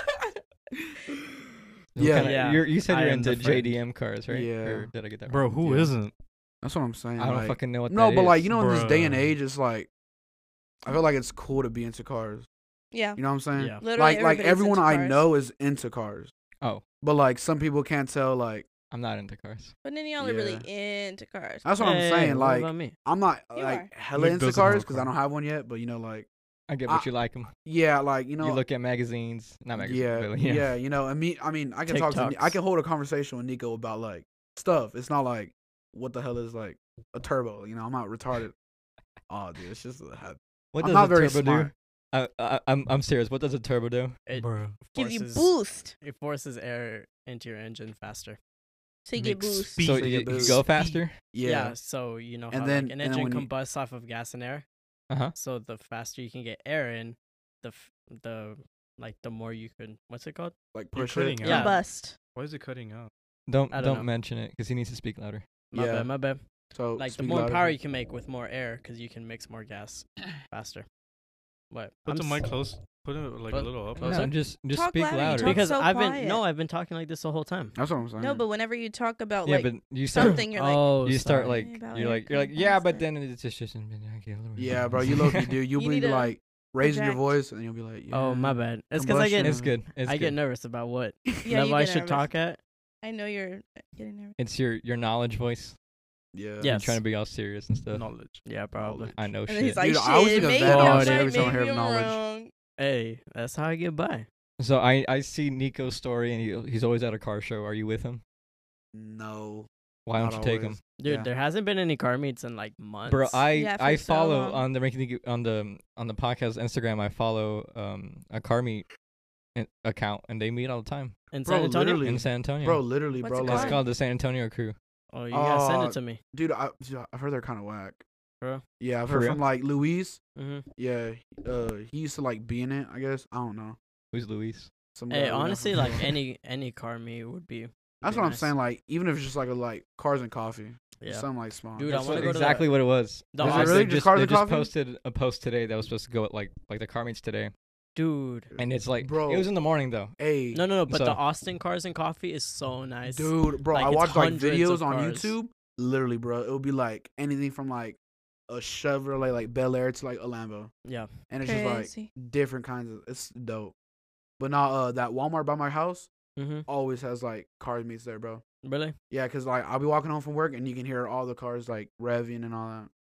What Yeah. kinda- Yeah, You said I you're am into the friend. JDM cars, right? Yeah. Or did I get that Bro, wrong? who Yeah. isn't? That's what I'm saying. I don't like, fucking know what no, that but is. like in this day and Bruh. age, it's like I feel like it's cool to be into cars. Yeah. You know what I'm saying? Yeah. Literally Like everybody's everyone into I cars. know is into cars, Oh, but like some people can't tell. Like I'm not into cars. But then y'all are really into cars. that's what I'm Hey, saying. what Like about me? I'm not You like are. hella Nick into doesn't have cars a because I car. don't have one yet. But you know, like I get what you like them. yeah, like you know, You look at magazines, not magazines. yeah, but yeah, you know, and me. I mean, I can talk to. TikToks. I can hold a conversation with Nico about like stuff. It's not like what the hell is like a turbo. You know, I'm not retarded. Oh, dude, it's just What I'm does not a very turbo smart. do? I'm serious. What does a turbo do? It Bro. Gives you forces- boost. It forces air into your engine faster. So you get Makes boost. speed. So So you you get can boost. go Speed. faster. Yeah. So you know And how then- like an and then engine when you- combusts off of gas and air. Uh huh. So the faster you can get air in, the more you can. What's it called? Like You're push cutting it. out. Yeah. Combust. Why is it cutting out? Don't I don't know. mention it because he needs to speak louder. My Yeah. bad. My bad. So Like the speak more louder. power you can make with more air, because you can mix more gas faster. What? Put the I'm mic s- close. Put it like a But- little up. Closer? No, just Talk speak louder, you louder. talk Because so I've quiet. been talking like this the whole time. That's what I'm saying. No, but whenever you talk about yeah, like but you start something, you're like, Oh, you start sorry. like About you're air like yeah, but compressor. then it's just yeah, bro, you low key do. You'll You be need to like raising your project. voice, and you'll be like, yeah. Oh, my bad. It's because I get Combustion. It's good. It's I good. get nervous about what yeah, level you I get should nervous. talk at. I know you're getting nervous. It's your knowledge voice. Yeah. Yeah. You're Yes. trying to be all serious and stuff. Knowledge. Yeah, probably. I know And then shit. he's like, Dude, shit, I always think of maybe that all I'm day right, every time I hear maybe I'm knowledge. wrong. Hey, that's how I get by. So I see Nico's story and he's always at a car show. Are you with him? No. Why don't not you take him? always. Dude, Yeah. there hasn't been any car meets in like months. Bro, Yeah, I for so follow long. on the on the podcast Instagram. I follow a car meet account and they meet all the time in Bro, San Antonio. literally. in San Antonio. Bro, literally, What's bro. it it's Like, called the San Antonio Crew. Oh, you gotta send Uh, it to me, dude, I've heard they're kind of whack. bro. Yeah, I've For heard real? from like Luis. Mm-hmm. Yeah, he used to like be in it. I guess I don't know. Who's Luis? Some guy Hey, we know honestly, from- like any car meet would be. That's be what I'm nice. saying. Like, even if it's just like a like cars and coffee, Yeah. something like small. Dude, I That's wanna go to exactly what it was. The They Is it just- really they just cars they and just coffee? posted a post today that was supposed to go at like the car meets today, Dude. and it's like Bro. it was in the morning though. Hey, No, but So- the Austin Cars and Coffee is so nice. dude, bro, Like, I it's watched like hundreds videos of on cars. YouTube. Literally, bro, it would be like anything from like a Chevrolet like Bel Air to like a Lambo, Yeah. and it's just like Crazy. different kinds of. It's dope. But now, that Walmart by my house Mm-hmm. always has like car meets there, bro. Really? Yeah, cause like I'll be walking home from work and you can hear all the cars like revving and all that.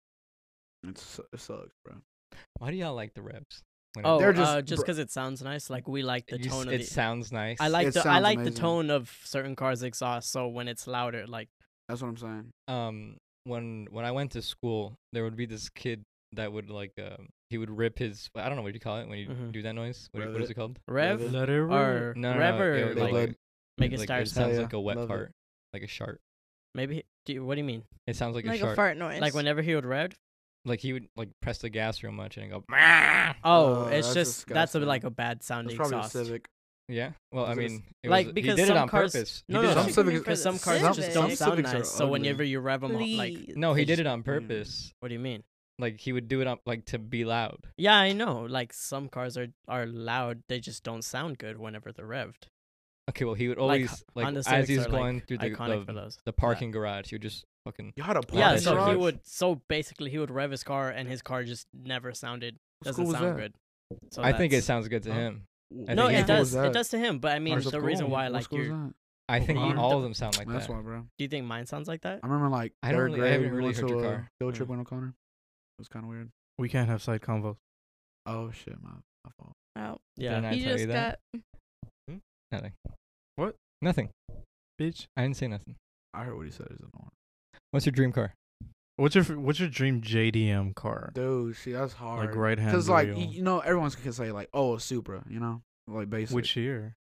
It sucks, bro. Why do y'all like the revs? When Oh, They're just just- because it sounds nice. Like we like the you tone of it the. sounds nice. I like It the I sounds like the amazing. tone of certain cars' exhaust. So when it's louder, like That's what I'm saying. When I went to school, there would be this kid that would like he would rip his I don't know what you call it when you Mhm. do that noise. What Rev is it. it called? rev Rev it. Let it rip. or No, rev no, or it, Beyblade. like make it like, start. it sounds yeah, like a wet love it. fart, like a shark. Maybe. What do you mean? It sounds like, Like a a shark. fart noise. Like whenever he would rev? Like he would like press the gas real much and go. Oh, Oh, it's that's just that's disgusting. like a bad It's sounding probably exhaust. a Civic. Yeah. Well, I Is it a mean, s- it Like, was, because he did it some on cars- purpose. He No, did it no, on Some Civics- because some Civics- cars some- just some don't sound Civics are nice. So ugly. whenever you rev them up, like, Please. No, he They did just- it on purpose. what do you mean? Like he would do it up like to be loud. Yeah, I know. Like some cars are loud. They just don't sound good whenever they're revved. Okay, well he would Like, always like Honda as Civics he was are, going like, through iconic for those. the parking garage, he would just fucking. You had a Yeah, parking so he garage? would. So basically, he would rev his car, and his car just never sounded. What Doesn't school was sound that? good. So I think it that's- sounds good to Huh? him. I No, think it he- does. What It was does to him. But I mean, Ours the was reason cool. why, What like, school was you that? I think You- all of them sound like That's that. why, bro. do you think mine sounds like that? I remember like I don't third really- I grade. haven't We really went heard to your a car. field trip with O'Connor. It was kind of weird. We can't have side convos. Oh shit, my fault. Oh, Yeah. Didn't I he tell you just that? got. Nothing. What? Nothing. Bitch. I didn't say nothing. I heard what he said. Is annoying. What's your dream car? What's your dream JDM car? Dude, see, that's hard. Like right hand Because like wheel. you know, everyone's gonna say like, oh, a Supra. You know, like basic. Which year?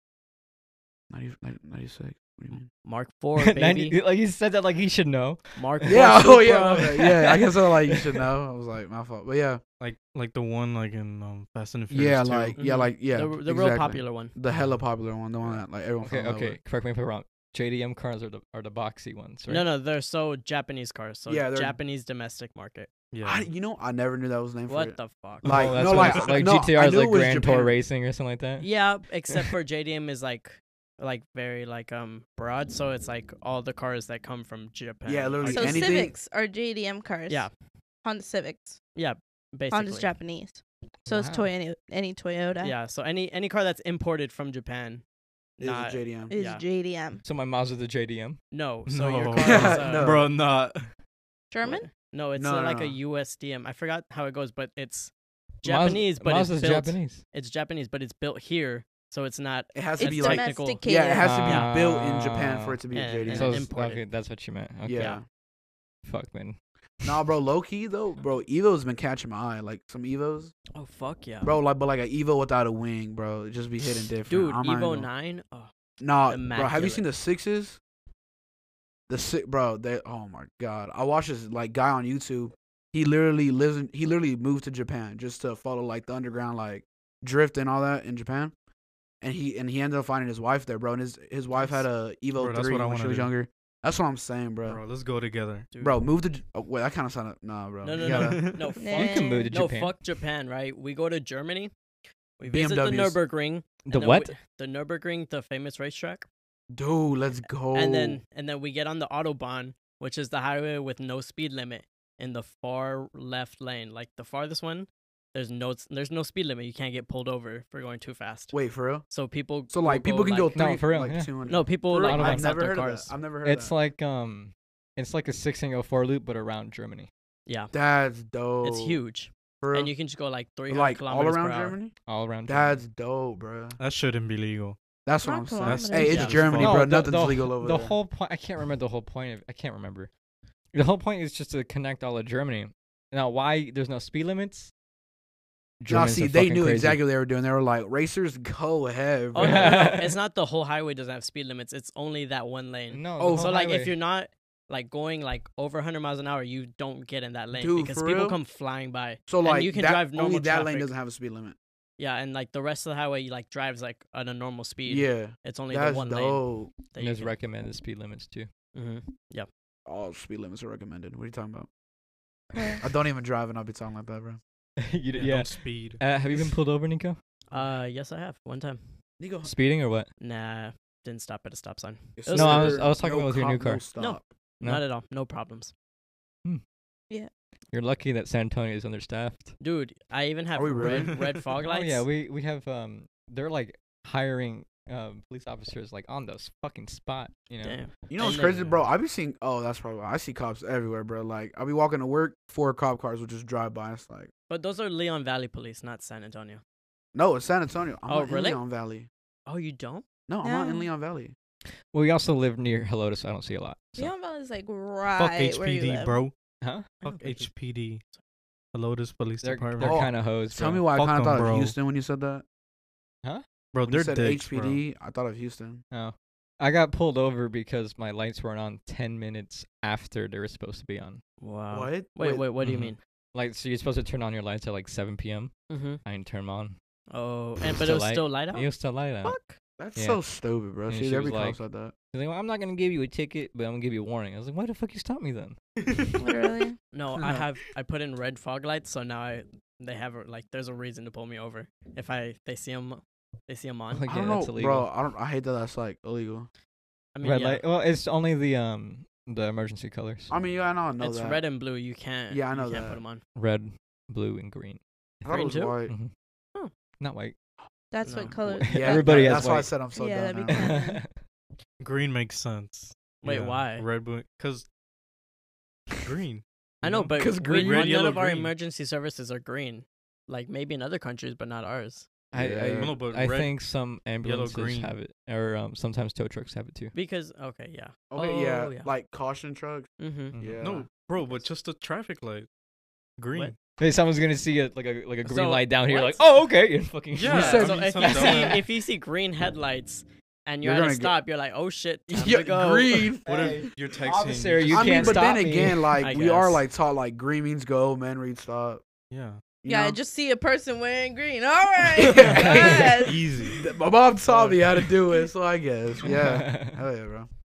96. What do you mean? Mark IV, baby. Like he said that like he should know. Mark IV. Yeah. Oh yeah. Supra. my bad. Yeah. I guess so. Like you should know. I was like my fault. But yeah. Like the one like in Fast and the Yeah. Furious 2? Like yeah. Mhm. Like yeah. The real exactly. popular one. The hella popular one. The one that like everyone. Okay, fell in love okay. with. Correct me if I'm wrong. JDM cars are the boxy ones, right? No, they're so Japanese cars. So Yeah, they're- Japanese domestic market. Yeah. I never knew that was the name for What it. the fuck? Like, Oh, that's no, what like, it's like no, GTR I is knew like it was Grand Tour Japan. Racing or something like that. Yeah, except for JDM is like very like broad, so it's like all the cars that come from Japan. Yeah, literally So anything- Civics are JDM cars. Yeah. Honda Civics. Basically. Honda's Japanese. So it's Wow. any Toyota. Yeah, so any car that's imported from Japan, Is not a JDM. Is Yeah. So JDM. my Mazda the JDM. no. So your No. car is No. Bro, not. German? No, it's No, like no. a USDM. I forgot how it goes, but it's Maz- Japanese, but Mazda's it's built. Japanese. It's Japanese, but it's built here, so it's not. It has to It's be like technical. domesticated. yeah, it has to be Ah. built in Japan for it to be a And- JDM. and So imported. okay, that's what you meant. Okay. yeah. Fuck, man. Nah, bro, low key though, bro, Evo's been catching my eye. Like some Evos, Oh fuck yeah, bro, like but like an Evo without a wing, bro, it just be hitting different. dude! I'm not Evo even- 9. Oh, Nah, bro, have you Immaculate. seen the sixes? Bro, they oh my god, I watched this like guy on YouTube. He literally moved to Japan just to follow like the underground like drift and all that in Japan. And he ended up finding his wife there, bro. And his wife had a Evo Bro, that's 3 what I when she wanna was do. younger. That's what I'm saying, bro. Bro, let's go together. dude. Bro, move to. Oh, wait, that kind of sounded. Nah, bro. No, You no, gotta- no, no. You Fuck, You can move to no, Japan. fuck Japan, right? We go to Germany. We visit the BMWs. Nürburgring. The and then what? the Nürburgring, the famous racetrack. Dude, let's go. And then we get on the Autobahn, which is the highway with no speed limit in the far left lane, like the farthest one. There's no speed limit. You can't get pulled over for going too fast. Wait, for real? So people. So like will people can go like- No, 3 for real, like yeah. 200. No, people For real? like Autobahn. I've max out never their heard of cars. that. I've never heard It's of that. it's like a 604 loop, but around Germany. Yeah, That's dope. it's huge, For real? and you can just go like 300 like all kilometers around per hour. Germany. All around. That's dope, bro. That shouldn't be legal. That's what Not I'm saying. kilometers. Hey, it's Yeah. Germany, No, bro. the- Nothing's the- legal over the there. whole point. I can't remember the whole point of. I can't remember. The whole point is just to connect all of Germany. Now, why there's no speed limits? Nah, Germans see, are they fucking knew crazy. exactly what they were doing. They were like, racers, go ahead, bro. Oh no, it's not the whole highway doesn't have speed limits. It's only that one lane. No. Oh, the So whole like highway. if you're not like going like over 100 miles an hour, you don't get in that lane Dude, because for people real? come flying by. So And like you can that, drive normal only that lane traffic. doesn't have a speed limit. Yeah, and like the rest of the highway, like drives like at a normal speed. Yeah, It's only that's the one lane. dope. That And you there's can- recommended speed limits too. Mhm. All speed limits are recommended. What are you talking about? Per- I don't even drive and I'll be talking like that, bro. Yeah. Don't speed. Have you been pulled over, Nico? Yes, I have one time. Nico, Speeding or what? Nah, didn't stop at a stop sign. No, I was talking about with your new car. No stop. No? Not at all. No problems. You're lucky that San Antonio is understaffed. Dude, I even have Are we really? red fog lights. Oh yeah, we have they're like hiring police officers like on the fucking spot. You know. Damn. You know what's And crazy, then- bro? I be seeing. Oh, that's probably. I see cops everywhere, bro. Like I be walking to work, 4 cop cars will just drive by. It's like, But those are Leon Valley police, not San Antonio. no, it's San Antonio. I'm Oh, not really? in Leon Valley. Oh, you don't? No, I'm not in No. Leon Valley. Well, we also live near Helotes, so I don't see a lot. So. Leon Valley is like right Fuck where you HPD, live. bro. Huh? I Fuck don't think it's- HPD. Helotes Police They're Department. Oh, kind of hoes. Tell bro. me why I Fuck kind of 'em, thought bro. of Houston when you said that. Bro, When they're you said dicks, HPD, I thought of Houston. No. I got pulled over because my lights weren't on 10 minutes after they were supposed to be on. Wow. What? Wait, what do you Mhm. mean? Like, so you're supposed to turn on your lights at like 7 p.m. Mm-hmm. I didn't turn them on. Oh, It's but it still was light. still light out? It was still light out. Fuck. That's Yeah. so stupid, bro. And See, she there be was like- cops like that. He's like, well, I'm not going to give you a ticket, but I'm going to give you a warning. I was like, why the fuck you stop me then? Literally. No, I put in red fog lights, so now they have like there's a reason to pull me over if they see them on. Like, I yeah, don't that's know, illegal. bro. I hate that that's like illegal. I mean, Red yeah, light. Well, it's only the emergency colors. I mean, yeah, I know it's that. red and blue. You can't. Yeah, I know you can't that. put them on. Red, blue, and green. I thought it green was too? white. Mhm. Oh. Not white. That's No. what color. Yeah, Everybody has That's why I white. said I'm so Yeah, dumb. that'd be now. kinda- Green makes sense. Wait, why? Red, blue, because green. I you know, but 'Cause green- red, none yellow, of our green. emergency services are green. Like maybe in other countries, but not ours. Yeah. No, but I red, think some ambulances green. have it, or sometimes tow trucks have it too. Because okay, yeah. Okay, yeah, Oh, yeah. like caution trucks. Mm-hmm. Mhm. Yeah. No, bro, but just a traffic light. Green. What? Hey, someone's gonna see a green So, light down here, what? like, oh, okay, and fucking Yeah, You said- So I mean, if something you see dumb. if you see green headlights and you're, You're at a gonna get- stop, you're like, oh shit, time Yeah, to go. green. What Hey, if you're texting? officer, you I mean, can't but stop then me. again, like I we are guess. like taught like green means go, man read stop. Yeah. you Yeah, I know? just see a person wearing green. All right. Yes. Easy. My mom taught me how to do it, so I guess. Yeah. Hell yeah, bro.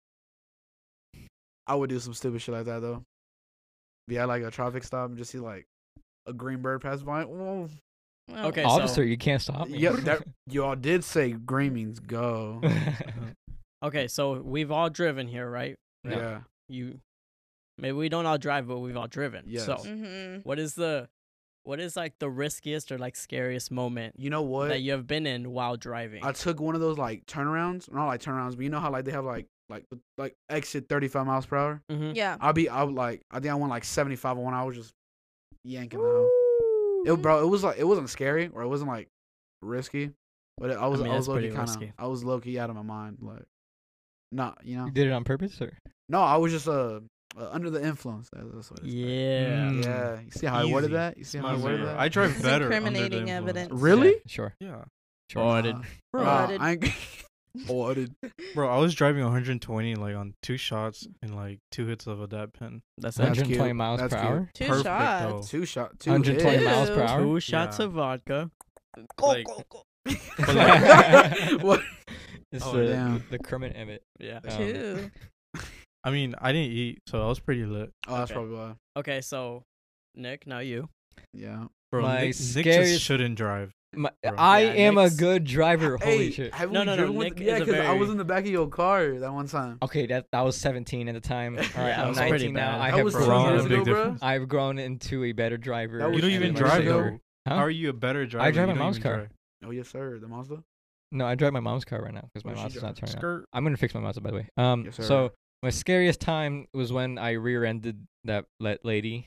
I would do some stupid shit like that though. Be at like a traffic stop and just see like a green bird pass by. Oh, Okay, Officer, so you can't stop me. yep. That y'all did say green means go. okay, so we've all driven here, right? No. Yeah. You maybe we don't all drive, but we've all driven. Yes. So Mm-hmm. what is like the riskiest or like scariest moment You know what? that you have been in while driving? I took one of those like turnarounds, not like turnarounds, but you know how like they have like exit 35 miles per hour. Mm-hmm. Yeah. I think I went like 75 when I was just yanking the hoe. It was like it wasn't scary or it wasn't like risky, but I was mean, I that's was low key pretty kind risky. of I was low key out of my mind, like not you know. You did it on purpose, or? No, I was just under the influence. That's what it's Yeah. Mm. Yeah, you see how I worded Easy. that? You see how I Smart worded zero. that? I drive It's better. under the incriminating influence. evidence. Really? Yeah, sure. Yeah. Sure. Audited. Bro, Audited. I ain't audited. Bro, I was driving 120 like on 2 shots and like 2 hits of a dab pen. That's That's 120 cute. miles That's per cute. hour. 2 Perfect, shots. though. 2 shot. 2 120 hits. miles per Ew. hour. 2 shots Yeah. of vodka. Like, But like, what? It's Oh, damn. the Kermit Emmett. Yeah. Um, 2. I mean, I didn't eat, so I was pretty lit. Oh, that's Okay. probably why. Okay, so Nick, now you. Yeah. Bro, My Nick scariest- just shouldn't drive. My, Bro. I Yeah, am Nick's- a good driver. Holy Hey, shit. have No, we no, no, driven with- Nick yeah, is a because I was very- in the back of your car that one time. Okay, that was 17 at the time. All right, Yeah, I'm that's pretty 19 now. bad. I That have was 2 grown. years ago, bro. I've grown into a better driver. That was You don't two even years drive, ago. though. Huh? How are you a better driver? I drive You my don't mom's even car. drive. Oh yes, sir. The Mazda. No, I drive my mom's car right now because my What she Mazda's not drive? turning out. I'm gonna fix my Mazda, by the way. Yes, sir. So my scariest time was when I rear-ended that lady.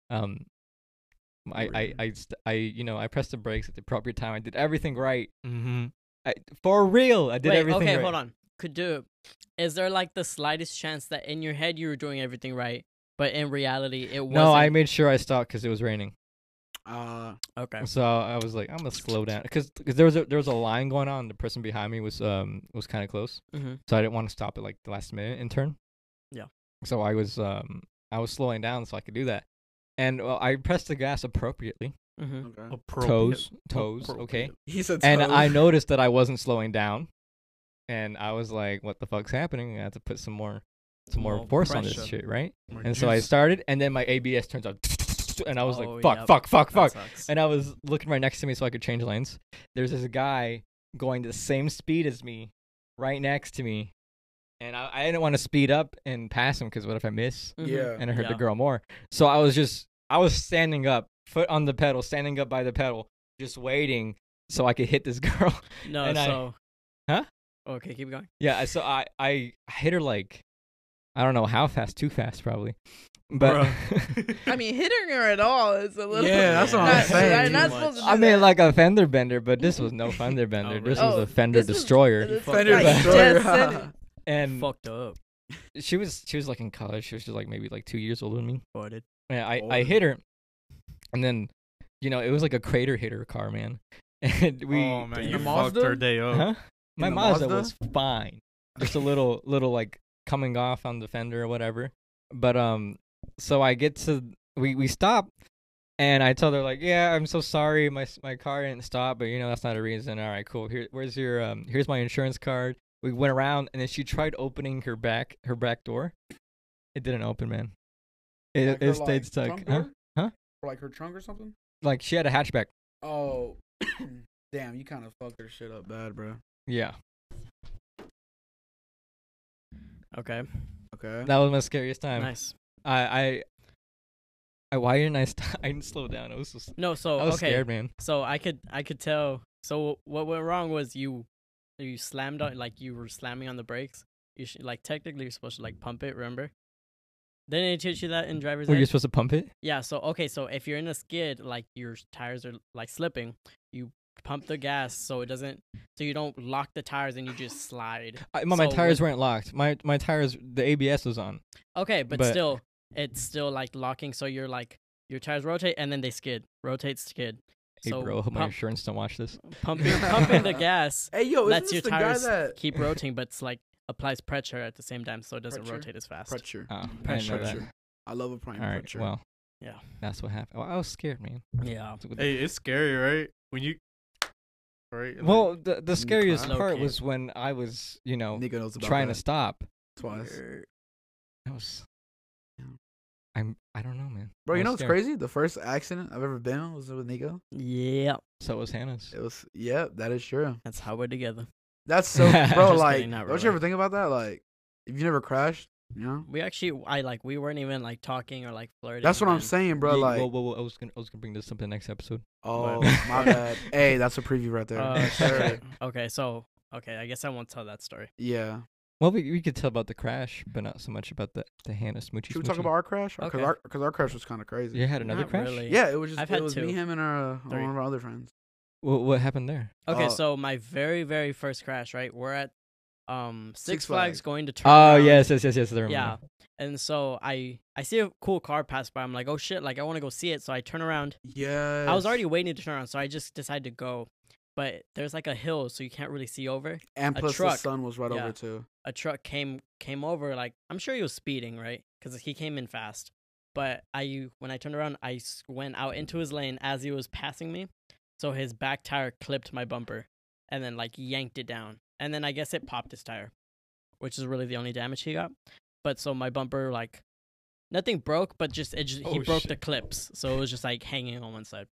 I pressed the brakes at the appropriate time. I did everything right. Mm-hmm. For real, I did Wait, everything okay, right. hold on. Is there like the slightest chance that in your head you were doing everything right, but in reality it wasn't? No, I made sure I stopped because it was raining. Okay. So I was like, I'm gonna slow down because there was a line going on. The person behind me was kind of close, Mm-hmm. so I didn't want to stop at like the last minute and turn. Yeah. So I was slowing down so I could do that, and I pressed the gas appropriately. Mm-hmm. Okay. Toes, okay. He said. And toes. I noticed that I wasn't slowing down, and I was like, "What the fuck's happening? I have to put some more More force on this pressure. shit, right?" More And so I juice. started, and then my ABS turns on, and I was Oh, like, "Fuck, yep. fuck, fuck, fuck!" That sucks. And I was looking right next to me so I could change lanes. There's this guy going the same speed as me, right next to me, and I didn't want to speed up and pass him because what if I miss Mhm. Yeah. and I hurt the Yeah. girl more? So I was standing up, foot on the pedal, standing up by the pedal, just waiting so I could hit this girl. No, and I- so. Huh? Okay, keep going. Yeah, so I hit her like, I don't know how fast, too fast probably. But I mean, hitting her at all is a little. Yeah, that's what I'm not, saying. You're not Too supposed to do I mean that. like a fender bender, but this was no fender bender. This was really? a fender this was- destroyer. this Fender was like destroyer. just said it. And Fucked up. she was like in college. She was just like maybe like 2 years older than me. Audit. Yeah, I Older. hit her, and then, it was like a crater hitter car, man. And we, Oh man, In you the fucked Mazda? her day up. huh? My the Mazda Mazda? was fine, just a little like coming off on the fender or whatever. But so I get to we stop, and I tell her like, yeah, I'm so sorry, my car didn't stop, but that's not a reason. All right, cool. Here's your here's my insurance card. We went around, and then she tried opening her back door. It didn't open, man. Like her, It stayed like, stuck. trunk Huh? door? Huh? Or like her trunk or something. Like she had a hatchback. Oh, damn! You kind of fucked her shit up bad, bro. Yeah, Okay. Okay. that was my scariest time. Nice. I why didn't I I didn't slow down. It was just, No, so I was okay. scared, man. So I could tell. So what went wrong was you slammed on, like you were slamming on the brakes. You should, like, technically you're supposed to like pump it. Remember? Didn't they teach you that in driver's Were you ed? supposed to pump it? Yeah. So okay. So if you're in a skid, like your tires are like slipping, you pump the gas so it doesn't. So you don't lock the tires and you just slide. My So tires when- weren't locked. My tires, the ABS was on. Okay, but But- still, it's still like locking. So you're like your tires rotate and then they skid, rotate, skid. Hey, so bro, I hope my pump- insurance don't watch this. pumping the gas Hey, yo, lets isn't your this the guy tires that keep rotating, but it's like applies pressure at the same time, so it doesn't Pressure? rotate as fast. pressure? Oh, I didn't know Pressure. that. Pressure. I love a prime All right, pressure. well, Yeah. that's what happened. Well, I was scared, man. Yeah. Hey, it's scary, right? When you, right? Well, the scariest class. part Low-key. was when I was, Nico knows about trying that. to stop. Twice. That was. Yeah. I don't know, man. Bro, I you was know what's scared. crazy? The first accident I've ever been in was with Nico. Yeah, So was Hannah's. It was, yeah, that is true. that's how we're together. That's so, bro. Just Like, kidding, not don't you really. ever think about that? Like, if you never crashed, you know? We actually, we weren't even like talking or like flirting. That's what I'm man. saying, bro. Yeah, Like, whoa. I was gonna bring this up in the next episode. oh What? my bad. Hey, that's a preview right there. Shit. Okay, so I guess I won't tell that story. Yeah. Well, we could tell about the crash, but not so much about the Hannah smoochy. Should we talk about our crash? Okay. Because our crash was kind of crazy. You had another Not crash. really. Yeah, it was just I've it had was me, two. him, and our Three. one of our other friends. What happened there? Okay, Uh, so my very very first crash, right? We're at Six Six Flags Flags. going to turn. Oh around. yes. I remember. Yeah. And so I see a cool car pass by. I'm like, oh shit, like I want to go see it. So I turn around. Yeah. I was already waiting to turn around, so I just decided to go. But there's like a hill, so you can't really see over. and a plus truck. the sun was right Yeah. over too. A truck came over, like I'm sure he was speeding, right? Because he came in fast. But when I turned around, I went out into his lane as he was passing me. So his back tire clipped my bumper, and then like yanked it down. And then I guess it popped his tire, which is really the only damage he got. But so my bumper, like, nothing broke, but he Oh, broke the shit. clips, so it was just like hanging on one side.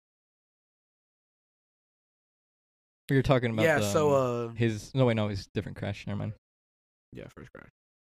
We were talking about Yeah. the, So his his different crash. Never mind. yeah, first crash.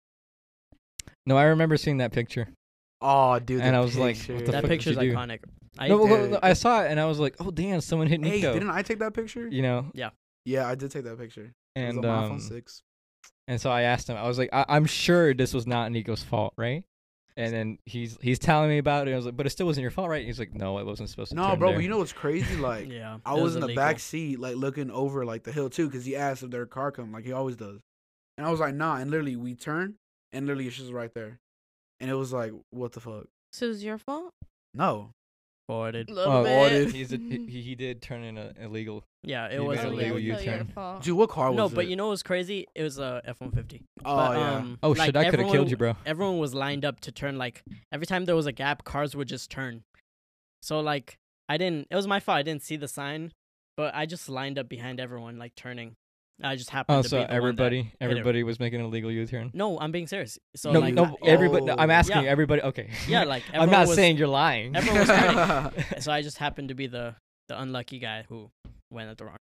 No, I remember seeing that picture. Oh, dude. And the I was like, picture. what the That fuck did picture's you do? iconic. I No, did. no, I saw it and I was like, oh damn, someone hit Hey, Nico. didn't I take that picture? You know, Yeah, I did take that picture. It was and on my iPhone 6. and so I asked him. I was like, I'm sure this was not Nico's fault, right? And then he's telling me about it. I was like, but it still wasn't your fault, right? He's like, no, it wasn't supposed to. No, turn bro, there. but you know what's crazy? Like, yeah, I it was in the illegal. back seat, like looking over like the hill too, because he asked if their car come, like he always does. And I was like, nah. And literally, we turned, and literally, it's just right there. And it was like, what the fuck? So it was your fault? No. Forwarded. Little Oh, bit. he did turn in a illegal. Yeah, it You was made a Oh, yeah, legal illegal. so your U-turn. fault. Dude, what car was No, it? but you know what's crazy? It was a F-150. Oh, But, yeah. Oh like, shit, that could have killed you, bro. Everyone was lined up to turn. Like every time there was a gap, cars would just turn. So like it was my fault. I didn't see the sign, but I just lined up behind everyone, like turning. I just happened Oh, to so be the one that everybody was making a legal U-turn. No, I'm being serious. So No, like, no, I- everybody. No, I'm asking Yeah. you, everybody. Okay. yeah, like I'm everyone not was, saying you're lying. everyone was turning. So I just happened to be the unlucky guy who went at the wrong.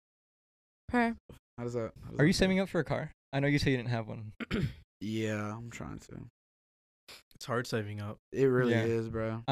Per. How does that? Are you saving up for a car? I know you say you didn't have one. Yeah, I'm trying to. It's hard saving up. It really Yeah. is, bro.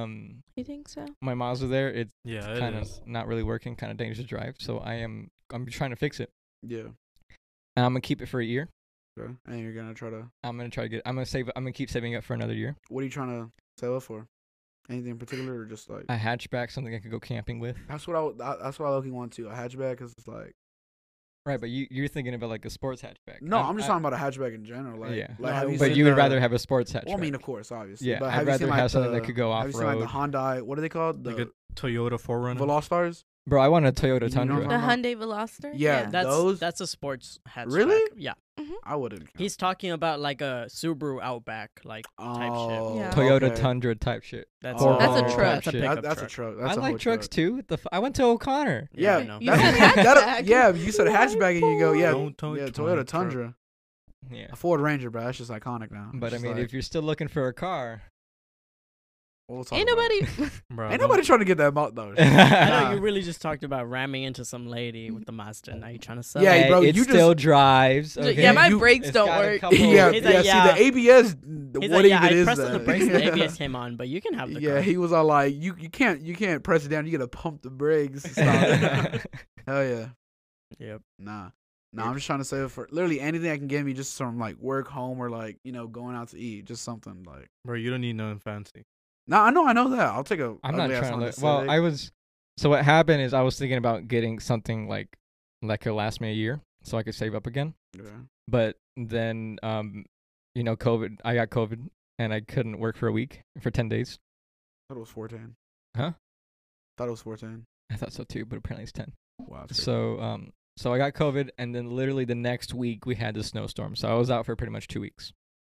You think so? My Mazda there, it's Yeah, it kind of is. not really working, kind of dangerous to drive. So I'm trying to fix it, Yeah. and I'm gonna keep it for a year. Okay. And you're gonna try to. I'm gonna keep saving up for another year. What are you trying to save up for? Anything in particular, or just like? A hatchback, something I could go camping with. That's what that's what I looking want to a hatchback, cause it's like. Right, but you're thinking about like a sports hatchback. No, I'm just talking about a hatchback in general. Like, Yeah. Like, No, have but But seen you would the- rather have a sports hatchback. Well, I mean, of course, obviously. Yeah, but I'd have you rather seen, like, have something that the- could go Have you seen like the off-road. Hyundai? What are they called? The Like a Toyota 4Runner. Velostars. Bro, I want a Toyota You know Tundra. what The I'm Hyundai Veloster? Yeah. Those- That's a sports hatchback. Really? Yeah. I wouldn't. He's talking about like a Subaru Outback, like type shit. Yeah. Toyota okay. Tundra type shit. That's Oh, That's a that's truck. a Shit. pickup That's a truck. truck. I That's a like whole trucks truck. too. I went to O'Connor. Yeah, I know. You said hatchback. yeah. You said hatchback, and you go, yeah, Don't touch yeah, my Toyota truck. Tundra, Yeah. a Ford Ranger, bro. That's just iconic now. But I It's mean, like, if you're still looking for a car, we'll talk Ain't about it. nobody. Bro, Ain't don't- nobody trying to get that mouth though. I know Nah. you really just talked about ramming into some lady with the Mazda. Now you trying to sell? Yeah, it? hey, bro, it you still just- drives. Okay? Yeah, my You- brakes It's don't got a work. couple- yeah, He's yeah. like, See, yeah. the ABS. He's What like, yeah, even I is pressed that? on the brakes, the ABS came on, but you can have the Yeah, car. he was all like, you can't press it down. You gotta pump the brakes. Stop. Hell yeah. Yep. Nah, I'm just trying to save for literally anything I can get me, just from like work, home, or like going out to eat, just something like. Bro, you don't need nothing fancy. No, I know that. I'll take a. I'm not ugly-ass trying to. Honda Look, well, Civic. I was. So what happened is I was thinking about getting something like could last me a year, so I could save up again. Yeah. But then, COVID. I got COVID, and I couldn't work for a week for 10 days. Thought it was 410. Huh? Thought it was 410. I thought so too, but apparently it's 10. Wow. that's crazy. So I got COVID, and then literally the next week we had the snowstorm. So I was out for pretty much 2 weeks,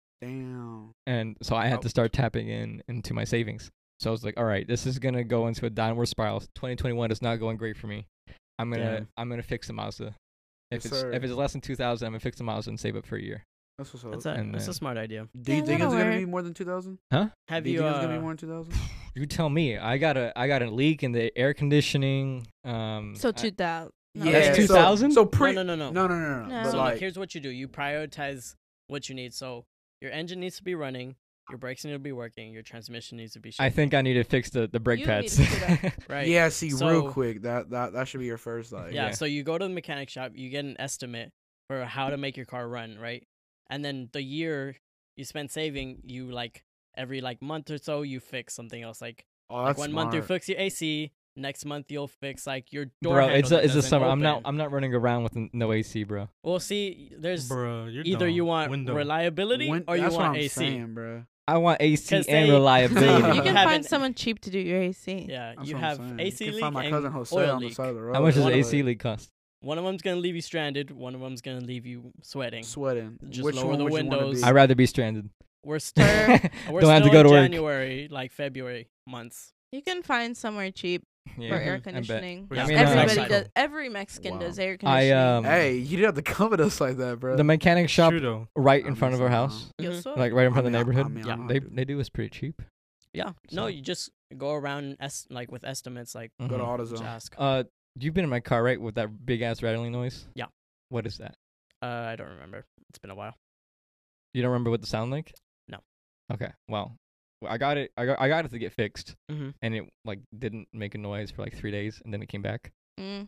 Damn. and so I had to start tapping into my savings. So I was like, all right, this is gonna go into a downward spiral. 2021 is not going great for me. I'm gonna fix the Mazda. Yes, If sir. it's less than 2,000, I'm gonna fix the Mazda and save up for a year. That's what's up. That's a And that's a then- smart idea. Do you Yeah, think it's that'll gonna be work. more than 2,000? Have Do you you think it's gonna be more than 2,000? You tell me. I got a leak in the air conditioning. So 2,000. That's 2,000? So pre. no. No. No. But So like, here's what you do: you prioritize what you need. So your engine needs to be running, your brakes need to be working, your transmission needs to be. I think I need to fix the brake You need pads. to do right. yeah. See, So- real quick, that should be your first like. Yeah, Yeah. so you go to the mechanic shop, you get an estimate for how to make your car run, right? And then the year you spend saving, you like every like month or so you fix something else. Like, Oh, that's 1 month you smart. fix your AC, next month you'll fix like your door Bro, handle it's that the doesn't summer. open. I'm not running around with no AC, bro. Well, see, there's Bruh, you're either you dumb. want Window. reliability or you That's what want I'm AC. saying, bro. I want AC 'Cause and they- reliability. You can Have find an- someone cheap to do your AC. Yeah, That's you what I'm have saying. AC You can leak find my cousin and Jose oil on the leak. side of the road. How much does One the of AC leak cost? One of them's gonna leave you stranded. One of them's gonna leave you sweating. Sweating. Just Which lower one the would you wanna windows. be? I'd rather be stranded. We're still we're Don't have to still go in to work. January, like February months. You can find somewhere cheap Yeah, for I air bet. conditioning. Yeah, I mean, Everybody Mexico. does. Every Mexican Wow. does air I conditioning. Hey, you didn't have to come at us like that, bro. The mechanic shop True though. right I in front of our mean, house, Yo Mhm. soy. like right in front of the neighborhood. Yeah. They do us pretty cheap. Yeah. No, So- you just go around like with estimates, like Go to Mhm. just AutoZone. ask. You've been in my car, right, with that big ass rattling noise? Yeah. What is that? I don't remember. It's been a while. You don't remember what the sound like? No. Okay. Well, I got it. I got it to get fixed, Mm-hmm. and it like didn't make a noise for like 3 days, and then it came back. Mm.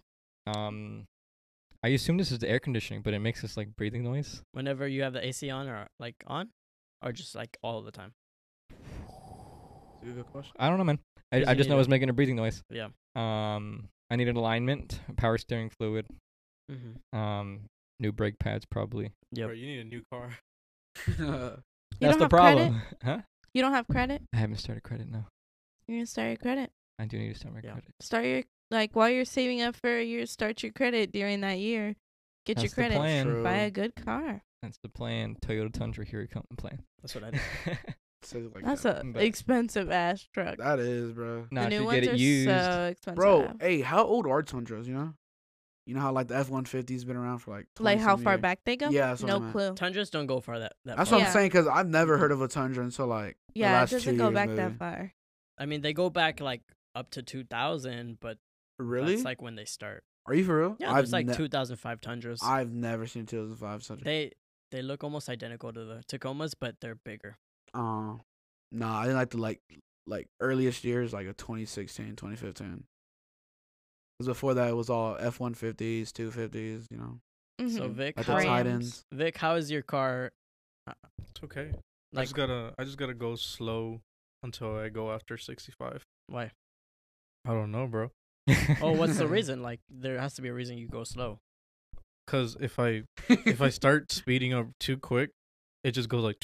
I assume this is the air conditioning, but it makes this like breathing noise. Whenever you have the AC on or like on, or just like all the time. That's a good question. I don't know, man. Does I it just know need it's making a breathing noise. Yeah. I needed alignment, power steering fluid, Mm-hmm. new brake pads probably. Yep. Bro, you need a new car. You That's don't the have problem. credit? Huh? You don't have credit? I haven't started credit now. You're gonna start your credit. I do need to start my Yeah. credit. Start your while you're saving up for a year, start your credit during that year. Get That's your the credit. plan. True. Buy a good car. That's the plan. Toyota Tundra, here it comes. Plan. That's what I did. Say it like That's that. a But- expensive ass truck. That is, bro. Nah, the if new you ones get are it used, so expensive. Bro, hey, how old are Tundras? You know how like the F-150's been around for like 20 like how some far years? back they go? Yeah, that's what I no meant. clue. Tundras don't go far that That's far. what Yeah. I'm saying because I've never heard of a Tundra until like the Yeah, it last 2 doesn't go years, back maybe. that far. I mean, they go back like up to 2000, but Really? that's like when they start. Are you for real? Yeah, there's like 2005 Tundras. I've never seen 2005 Tundra. They look almost identical to the Tacomas, but they're bigger. Nah, I didn't like the like earliest years like a 2016, 2015. Because before that it was all F-150s, 250s, you know. So Mhm. Vic, Like how, the Rams. Titans. Vic, how is your car? It's okay. I Like, just gotta go slow until I go after 65. why? I don't know, bro. Oh, what's the reason? Like, there has to be a reason you go slow. Cause if I start speeding up too quick, it just goes like,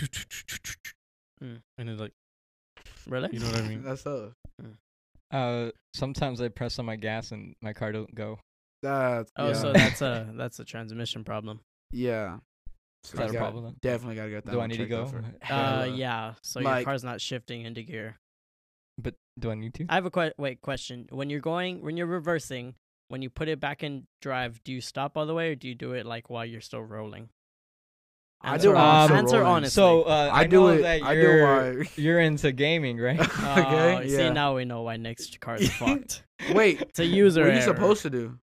Mm. and it's like, Really? you know what I mean? That's tough. Sometimes I press on my gas and my car don't go. That's Oh, yeah. so that's a transmission problem. yeah. So Is that you a gotta- problem? Definitely gotta get that. Do I one need to checked go? out first. Yeah. So your Like- car's not shifting into gear. But do I need to? I have a question. When you're reversing, when you put it back in drive, do you stop all the way or do you do it like while you're still rolling? I Answer do it while I'm still answer rolling. honestly. So I I do know it. that I do you're it you're into gaming, right? Okay, Oh, yeah. See, now we know why Nick's car is fucked. while. Wait, It's a user what are you error. supposed to do?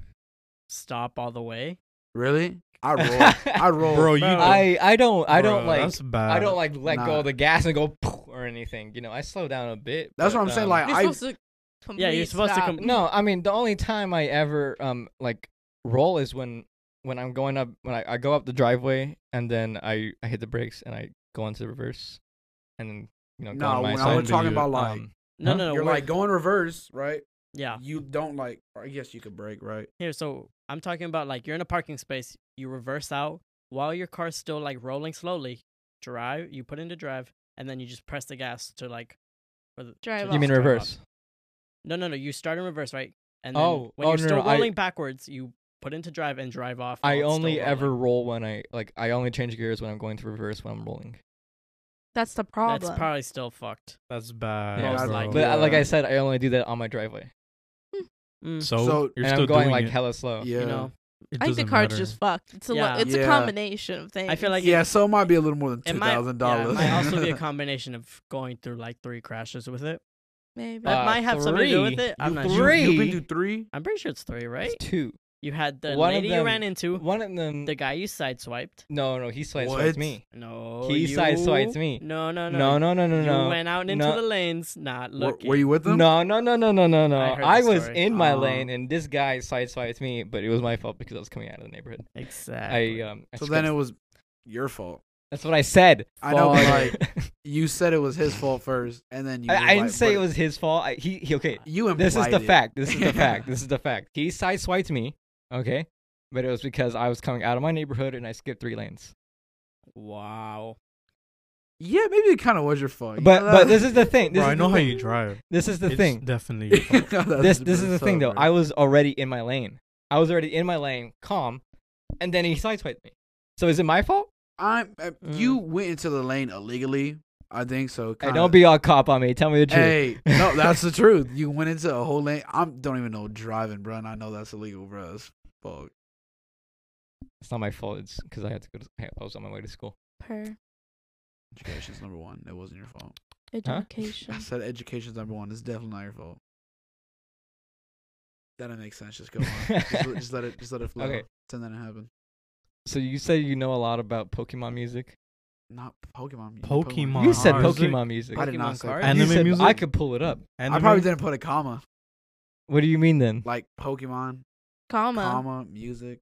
Stop all the way. Really? I roll. I roll. Bro, you I don't Bro, like that's bad. I don't like let go Nah. of the gas and go poof or anything. You know, I slow down a bit. That's but, what I'm saying. Like You're I, supposed to Yeah, you're complete supposed to stop. No, I mean the only time I ever like roll is when I'm going up when I go up the driveway and then I hit the brakes and I go into reverse and then go no, on my when side. I was talking about like No, Huh? no, no. you're we're- like going reverse, right? yeah. You don't like. Or I guess you could brake, right? Here, so I'm talking about like you're in a parking space, you reverse out while your car's still like rolling slowly. You put into drive, and then you just press the gas to like. Drive to You mean just drive reverse? off. No. You start in reverse, right? And then Oh, when oh, you're no, still no, I- rolling backwards, you put into drive and drive off. while I it's still only ever rolling. roll when I only change gears when I'm going to reverse when I'm rolling. That's the problem. That's probably still fucked. That's bad. Yeah, Most bro. likely. But Yeah. like I said, I only do that on my driveway. Mm. So, So- you're and still I'm going doing like it. hella slow. Yeah. You know, It I think the doesn't card's matter. just fucked. It's a Yeah. it's a Yeah. combination of things. I feel like Yeah, so it might be a little more than it might, $2,000. it might also be a combination of going through like 3 crashes with it. maybe. That might have something to do with 3? it. I'm not you, sure. You've been Three? through 3? I'm pretty sure it's 3, right? It's 2. You had the One of lady you them- ran into, One of them. the guy you sideswiped. No, he sideswiped What? me. No, He you... sideswiped me. No. No. You went out into No. the lanes, not looking. Were you with them? No. I heard I the was story. in my Oh. lane, and this guy sideswiped me, but it was my fault because I was coming out of the neighborhood. Exactly. I So skipped- then it was your fault. That's what I said. I know, but Fuck. You said it was his fault first, and then you. I didn't say it was his fault. He okay. You implied This is the it. fact. This is the fact. This is the fact. He sideswiped me, okay, but it was because I was coming out of my neighborhood and I skipped 3 lanes. Wow. Yeah, maybe it kind of was your fault. You But know but that? this is the thing. This Bro, is I the know how thing. you drive. This is the It's thing. definitely your fault. That's This is the thing though. bro. I was already in my lane. I was already in my lane, calm, and then he sideswiped me. So is it my fault? You went into the lane illegally. I think so. Hey, Kinda. don't be all cop on me. Tell me the truth. Hey, no, that's the truth. You went into a whole lane. I don't even know driving, bro, and I know that's illegal, bro. It's fuck. It's not my fault. It's because I had to go. I was on my way to school. Per Education's number 1. It wasn't your fault. education. I said education's number 1. It's definitely not your fault. That doesn't make sense. Just go on. just let it flow. Okay. And then it happen. So you say you know a lot about Pokemon music. Not Pokemon. Pokemon You said cards. Pokemon music. I did not Pokemon say cards? that. You Anime said music? I could pull it up. I probably didn't put a comma. What do you mean then? Like Pokemon, Comma. comma, music.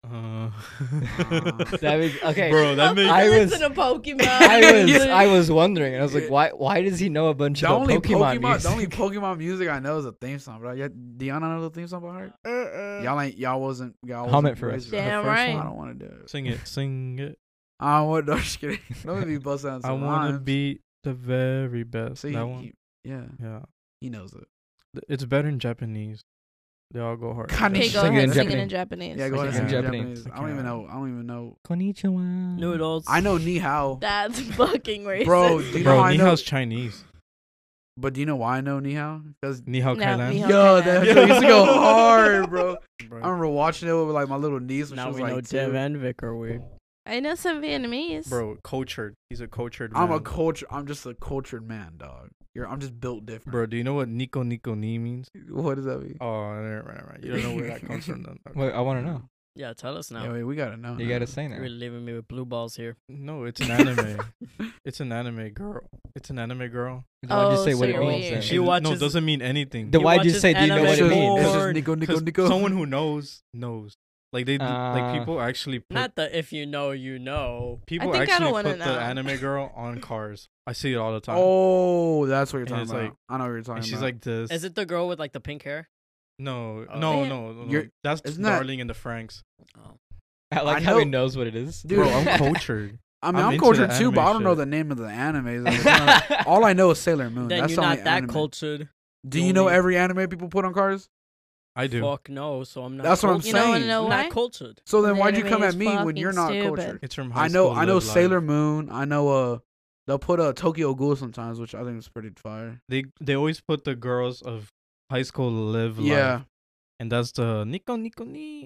That makes, okay, Bro, that makes. I was- listen to Pokemon. I was wondering, and I was like, why does he know a bunch The about only Pokemon, Pokemon, music? the only Pokemon music I know is a theme song, bro. Do y'all not know the theme song by heart? Y'all wasn't. Hum it for us. raised- Damn The first right. I don't want to do it. Sing it. Sing it. I don't want. No, just kidding. Don't let me bust out I some want to rhymes. be the very best. See, that one. yeah, Yeah. he knows it. It's better in Japanese. They all go hard. Kanji. Okay, go Sing it ahead. in Sing it in Japanese. Yeah, go ahead. Yeah. Sing it in Japanese. Japanese. I don't even know. I don't even know. Konnichiwa. Noodles. I know ni hao, That's fucking racist. bro. Do you know Bro, how I know? Nihao's Chinese. But do you know why I know ni hao? Because Ni hao No, Kai Lan. ni hao. yo, Thailand. that show used to go hard, bro. I Bro. remember watching it with like my little niece when now she was we like know 2. Dev and Vic are weird. I know some Vietnamese. Bro, cultured. He's a cultured I'm man. I'm just a cultured man, dog. I'm just built different. Bro, do you know what Nico Nico Ni means? What does that mean? Oh, right. You don't know where that comes from then. Okay. Wait, I want to know. Yeah, tell us now. Yeah, wait, we gotta know. You now. gotta say You're now. leaving me with blue balls here. No, it's an anime. It's an anime girl. It's an anime girl. Why'd you Oh, say so what it you're means? weird. then? She No, watches- it doesn't mean anything. Then He why'd you watches say, do you know anime what it It's just, means? it's just porn. Nico, Nico, 'Cause Nico. someone who knows. Like they do, like people actually put Not the if you know, you know. people I think I actually don't wanna put know. the anime girl on cars. I see it all the time. Oh, that's what you're And talking it's about. like- I know what you're talking and she's about. like this. Is it the girl with like the pink hair? No, Oh. no, Yeah. no, no, no. You're- That's isn't that- Darling in the Franks. Oh. I like I how he know- knows what it is. Dude. Bro, I'm cultured. I mean, I'm I'm into cultured the too, but I anime don't know shit. the name of the animes. Like, it's not- all I know is Sailor Moon. Then That's you're the only not that anime. cultured. Do You you know only- every anime people put on cars? I do. Fuck no, so I'm not. That's what I'm cultured. You don't wanna saying. know I'm why? not cultured. So then The why'd you anime come is at me when fucking you're not stupid. cultured? It's from high I know School Live Sailor Live. Moon. I know they'll put a Tokyo Ghoul sometimes, which I think is pretty fire. They always put the girls of High School Live Live. Yeah. And that's the Nico Nico Ni.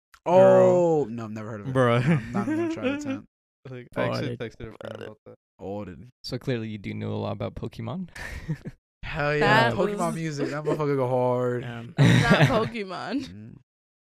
Oh no, I've never heard of it. Bro. I'm not gonna try to attempt. Like, I actually Farted. texted a friend about that. Ordered. So clearly you do know a lot about Pokemon. Hell yeah, That Pokemon was- music. That motherfucker go hard. It's not Pokemon. Mm.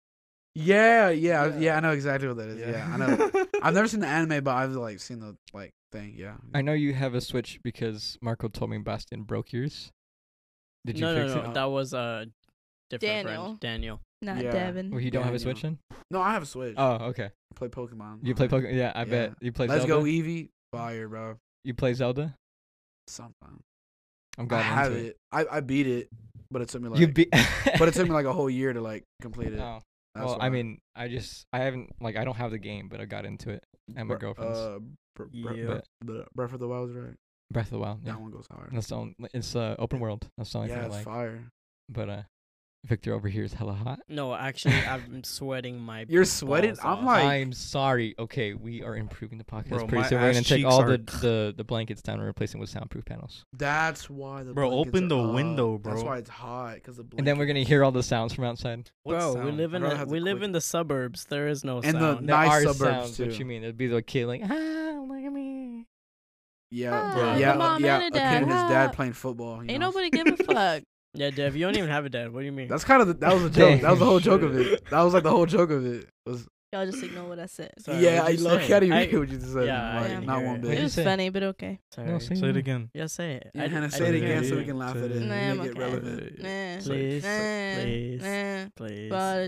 Yeah. I know exactly what that is. Yeah, I know. I've never seen the anime, but I've like seen the like thing. Yeah. I know you have a Switch because Marco told me Bastion broke yours. Did you no, fix no, it? no. That was a different Daniel. friend. Daniel. Not Yeah. Devin. Well, you don't have a Daniel. Switch then? No, I have a Switch. Oh, okay. I play Pokemon. You play Pokemon? Yeah, I Yeah. bet. You play Let's Zelda? go Eevee. Fire, bro. You play Zelda? Sometimes. I'm I glad have into it. I beat it, but it took me like. You beat. but it took me like a whole year to like complete it. Oh. That's Well, why. I mean, I haven't, like, I don't have the game, but I got into it at my Br- girlfriend's. Yeah. the Breath of the Wild is right. Breath of the Wild. Yeah. That one goes hard. That's the only, it's open world. That's the only Yeah, thing I it's like. fire. But Victor over here is hella hot. No, actually, I'm sweating my. You're sweating? balls I'm off. like- I'm sorry. Okay, we are improving the podcast. Bro, Pretty my soon we're gonna ass take cheeks all are- the blankets down and replace them with soundproof panels. That's why the Bro, blankets open are the up. window, That's bro. why it's hot because the And then we're gonna blankets- hear all the sounds from outside. What Bro, sound? we live in I'd rather have the we live quick- in the suburbs. There is no And the sound. There Nice are suburbs, sounds. What too. you mean? It'd be the kid like, look at me. Yeah, Ah, yeah, the mom yeah. and A a kid dad, and his huh? dad playing football. You Ain't know? nobody give a fuck. Yeah, Dev, you don't even have a dad. What do you mean? That's kind of that was a joke. That was the whole joke of it. That was like the whole joke of it. Was Y'all just ignore what I said. Sorry, yeah, I what'd you look say? at you. I- What you just said. yeah, I like, didn't not hear one it. What'd It you bit. was say? funny, but okay. Sorry. No, say Say it again. Yeah, say it. Yeah, I Hannah, I say it didn't again hear so we you. can laugh at it. Nah, and I'm make it okay. relevant. Nah, Please, nah, please, nah. please. But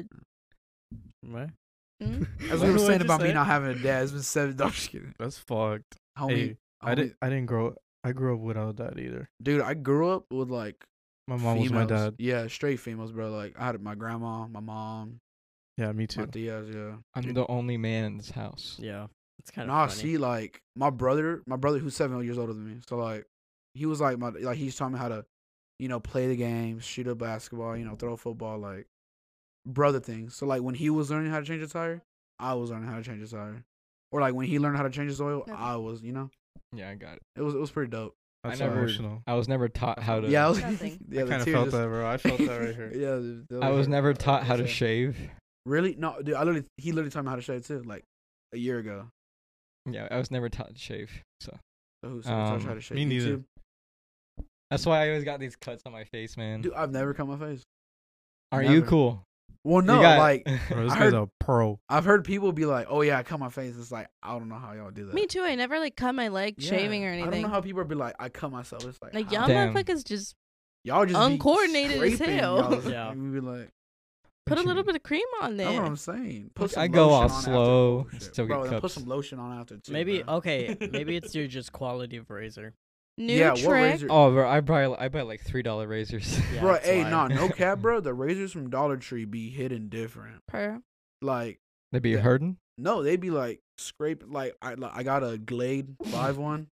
What? mm, As we were What'd saying you about me say? not having a dad, it's been 7. No, I'm just kidding. That's fucked. Homie, Hey, I homie- didn't grow. I grew up without that either. Dude, I grew up with like My mom was females. my dad. Yeah, straight females, bro. Like I had my grandma, my mom, Yeah, me my too. tias. Yeah. I'm the only man in this house. Yeah, it's kind of Nah, funny. see, like my brother who's 7 years older than me. So like, he was like he's taught me how to, play the game, shoot a basketball, throw a football, like brother things. So like when he was learning how to change a tire, I was learning how to change a tire. Or like when he learned how to change his oil, Nothing. I was, Yeah, I got it. it was pretty dope. That's never- emotional. I was never taught how to. Yeah, I was. Nothing. yeah, I the kind of tears felt just- that, bro. I felt that right here. Yeah, I was never taught how to shave. shave. Really? No, dude. He literally taught me how to shave too, like a year ago. Yeah, I was never taught to shave. So So who taught you how to shave? me neither. YouTube? that's why I always got these cuts on my face, man. Dude, I've never cut my face. Aren't you never. cool? Well, You no, got- like Bro, this I guy's heard- a pro. I've heard people be like, "Oh yeah, I cut my face." It's like I don't know how y'all do that. me too. I never like cut my leg Yeah, shaving or I don't anything. know how people be like, "I cut myself." It's like, Like how? y'all Damn. motherfuckers just y'all just be uncoordinated as scraping hell. y'all's- Yeah. we be like, put a What you little mean? bit of cream on that's what there. I'm saying. Put some I go lotion all on after. slow, Oh, shit. still get Bro, then put cups. some lotion on after too. Maybe bro. okay. Maybe it's your just quality of razor. New Yeah, what trick. razor? Oh, bro, I buy like $3 razors. Yeah, bro, that's hey, why. nah, no cap, bro. The razors from Dollar Tree be hidden different. Per. Like, They be Yeah. hurting. no, they be like scrape. Like, I got a Glade 5 one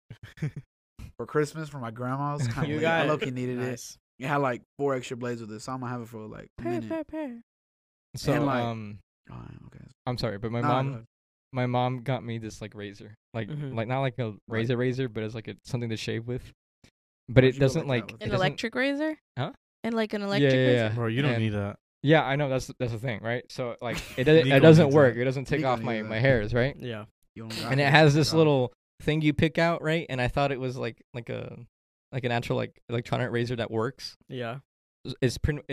for Christmas from my grandma's. Kind You of got I low-key needed it. nice. It had like 4 extra blades with it, so I'm gonna have it for like a Per. minute. Per. So And, like, Oh, okay. I'm sorry, but my Nah, mom go ahead. my mom got me this like razor, like Mhm. like not like a Right. razor, but it's like something to shave with. But Why'd it you go doesn't like like that with it An doesn't- electric razor? Huh? And like an Yeah, electric yeah, razor? yeah. Bro, you don't And- need that. Yeah, I know that's the thing, right? So like it doesn't Nico it doesn't needs work. that. It doesn't take Nico off my needs my that. hairs, right? Yeah. You don't And it got has this God. little thing you pick out, right? And I thought it was like an actual like electronic razor that works. Yeah. It's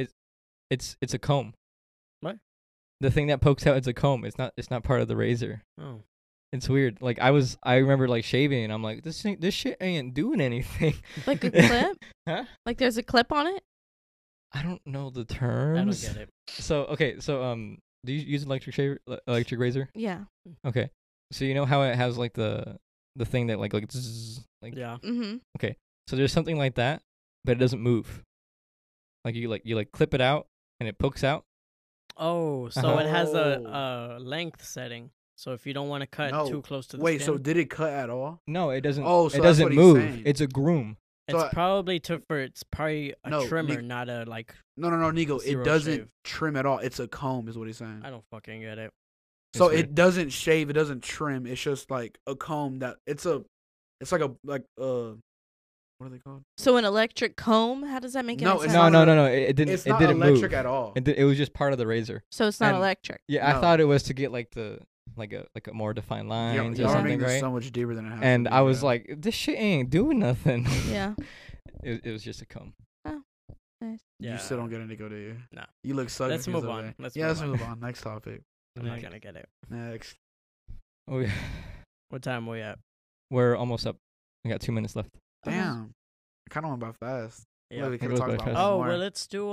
it's a comb. What? The thing that pokes out is a comb. It's not part of the razor. Oh. It's weird. Like I remember like shaving and I'm like this shit ain't doing anything. Like a clip? Huh? Like there's a clip on it? I don't know the I terms. don't get it. So okay, do you use electric razor? Yeah. Okay. So you know how it has like the thing that like zzz, like Yeah. Mm-hmm. so there's something like that, but it doesn't move. Like you clip it out and it pokes out. Oh, so Uh-huh. it has a length setting. So if you don't want to cut No. too close to the Wait, skin, so did it cut at all? No, it doesn't. Oh, it so that's doesn't what he's move. saying. It's a groom. it's so I- probably it's probably a No, trimmer, Nick- not a like. No, Nico. Zero It doesn't shave. trim at all. It's a comb, is what he's saying. I don't fucking get it. So It's weird. it doesn't shave. It doesn't trim. It's just like a comb that it's like what are they called? So an electric comb? How does that make No, any it's sense? No, not no, a- no, no. It didn't. It's It not didn't electric move. at all. It was just part of the razor. So it's not And- electric. Yeah, I No. thought it was to get like the like a more defined lines or Y'all are something, making this right? so much deeper than it has. And to be, I was bro. like, this shit ain't doing nothing. Yeah. It was just a comb. Nice. Yeah. You still don't get it, Nico, do you? Nah. You look so Let's confused move over on. there. Let's Yeah, move let's on. move on. Next topic. I'm not Next. gonna get it. Next. Oh yeah. What time are we at? We're almost up. We got 2 minutes left. Damn. I kind of went by fast. Yeah. We could It have goes talked by about fast. Oh more. well, let's do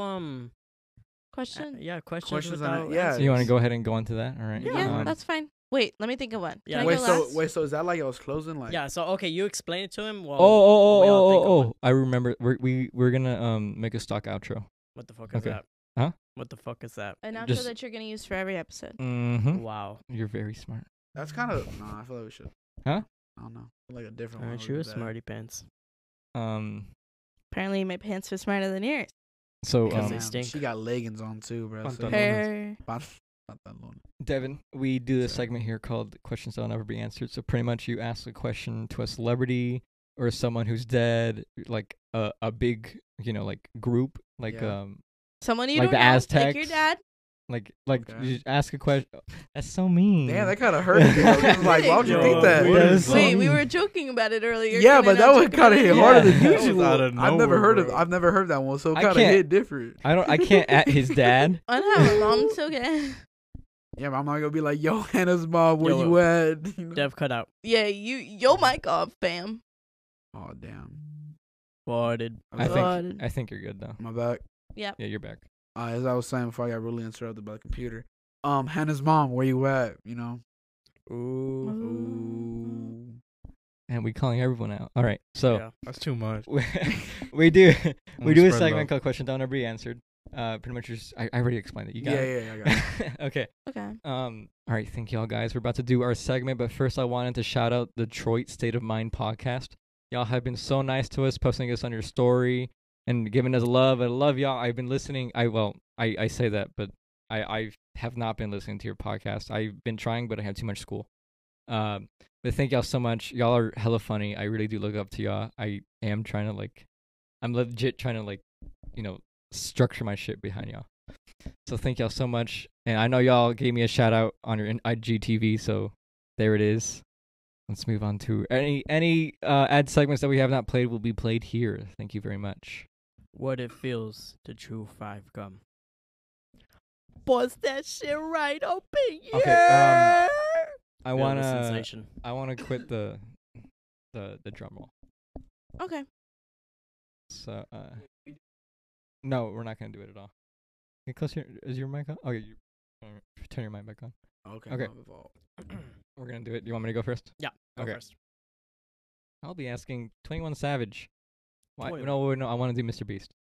Question? yeah, questions Questions without and- yeah. So you want to answers. go ahead and go into that? All right. Yeah, Um, that's fine. Wait, let me think of one. Yeah. Can I Wait, go so last? so is that like I was closing? Like, Yeah. So okay, you explain it to him. While Oh, we all think of one. I remember. We're gonna make a stock outro. What the fuck is Okay. that? Huh? What the fuck is that? An outro just- that you're gonna use for every episode. Mm-hmm. Wow. You're very smart. that's kind of. Nah, I feel like we should. Huh? I don't know. I feel like a different one. Aren't would you be a better. smarty pants? Apparently, my pants are smarter than yours. So Because they Damn, stink. she got leggings on too, bro. So Pantalones. Hair. Pantalon. Devin, we do this Sorry. segment here called "Questions That'll Never Be Answered." So pretty much, you ask a question to a celebrity or someone who's dead, like a big, like group, like Yeah. Someone you Like don't the know, Aztecs. like your dad. like Okay. you just ask a question. That's so mean. Damn, that kind of hurt. Me. I was like, why would you Yo, think that? what is so Wait, we mean. were joking about it earlier. Yeah, Can I but that not one joke kind of about hit it Yeah. harder than That was usual. out of I've never nowhere, heard bro. I've never heard that one, so it I kind of can't- hit different. I can't at his dad. I don't have a mom. It's okay. Yeah, but I'm not gonna be like, yo, Hannah's mom, where Yo, you at? You know? Dev cut out. Yeah, your mic off, fam. Oh damn. Farted. I God. think I think you're good though. My back. Yeah, you're back. As I was saying before I got really interrupted by the computer. Hannah's mom, where you at? You know. Ooh. Ooh. And we calling everyone out. All right, so Yeah. That's too much. we do Wanna a spread segment love. called "Question That'll Never Be Answered." I already explained it. You got Yeah, it. yeah, I got it. Okay. Okay. All right, thank y'all guys. We're about to do our segment, but first I wanted to shout out the Detroit State of Mind podcast. Y'all have been so nice to us, posting us on your story and giving us love. I love y'all. I've been listening. I say that, but I have not been listening to your podcast. I've been trying, but I have too much school. But thank y'all so much. Y'all are hella funny. I really do look up to y'all. I am trying to I'm legit trying to structure my shit behind y'all. So thank y'all so much. And I know y'all gave me a shout out on your IGTV, so there it is. Let's move on to any ad segments that we have not played will be played here. Thank you very much. What it feels to chew 5 gum. Bust that shit right open. Yeah. Okay, I Feel the wanna sensation. quit the drum roll. Okay. So no, we're not gonna do it at all. Get closer. Is your mic on? Okay, you turn your mic back on. Okay. Okay. my fault. We're gonna do it. Do you want me to go first? Yeah. Go Okay. first. I'll be asking 21 Savage. Why? 21. No. I want to do Mr. Beast.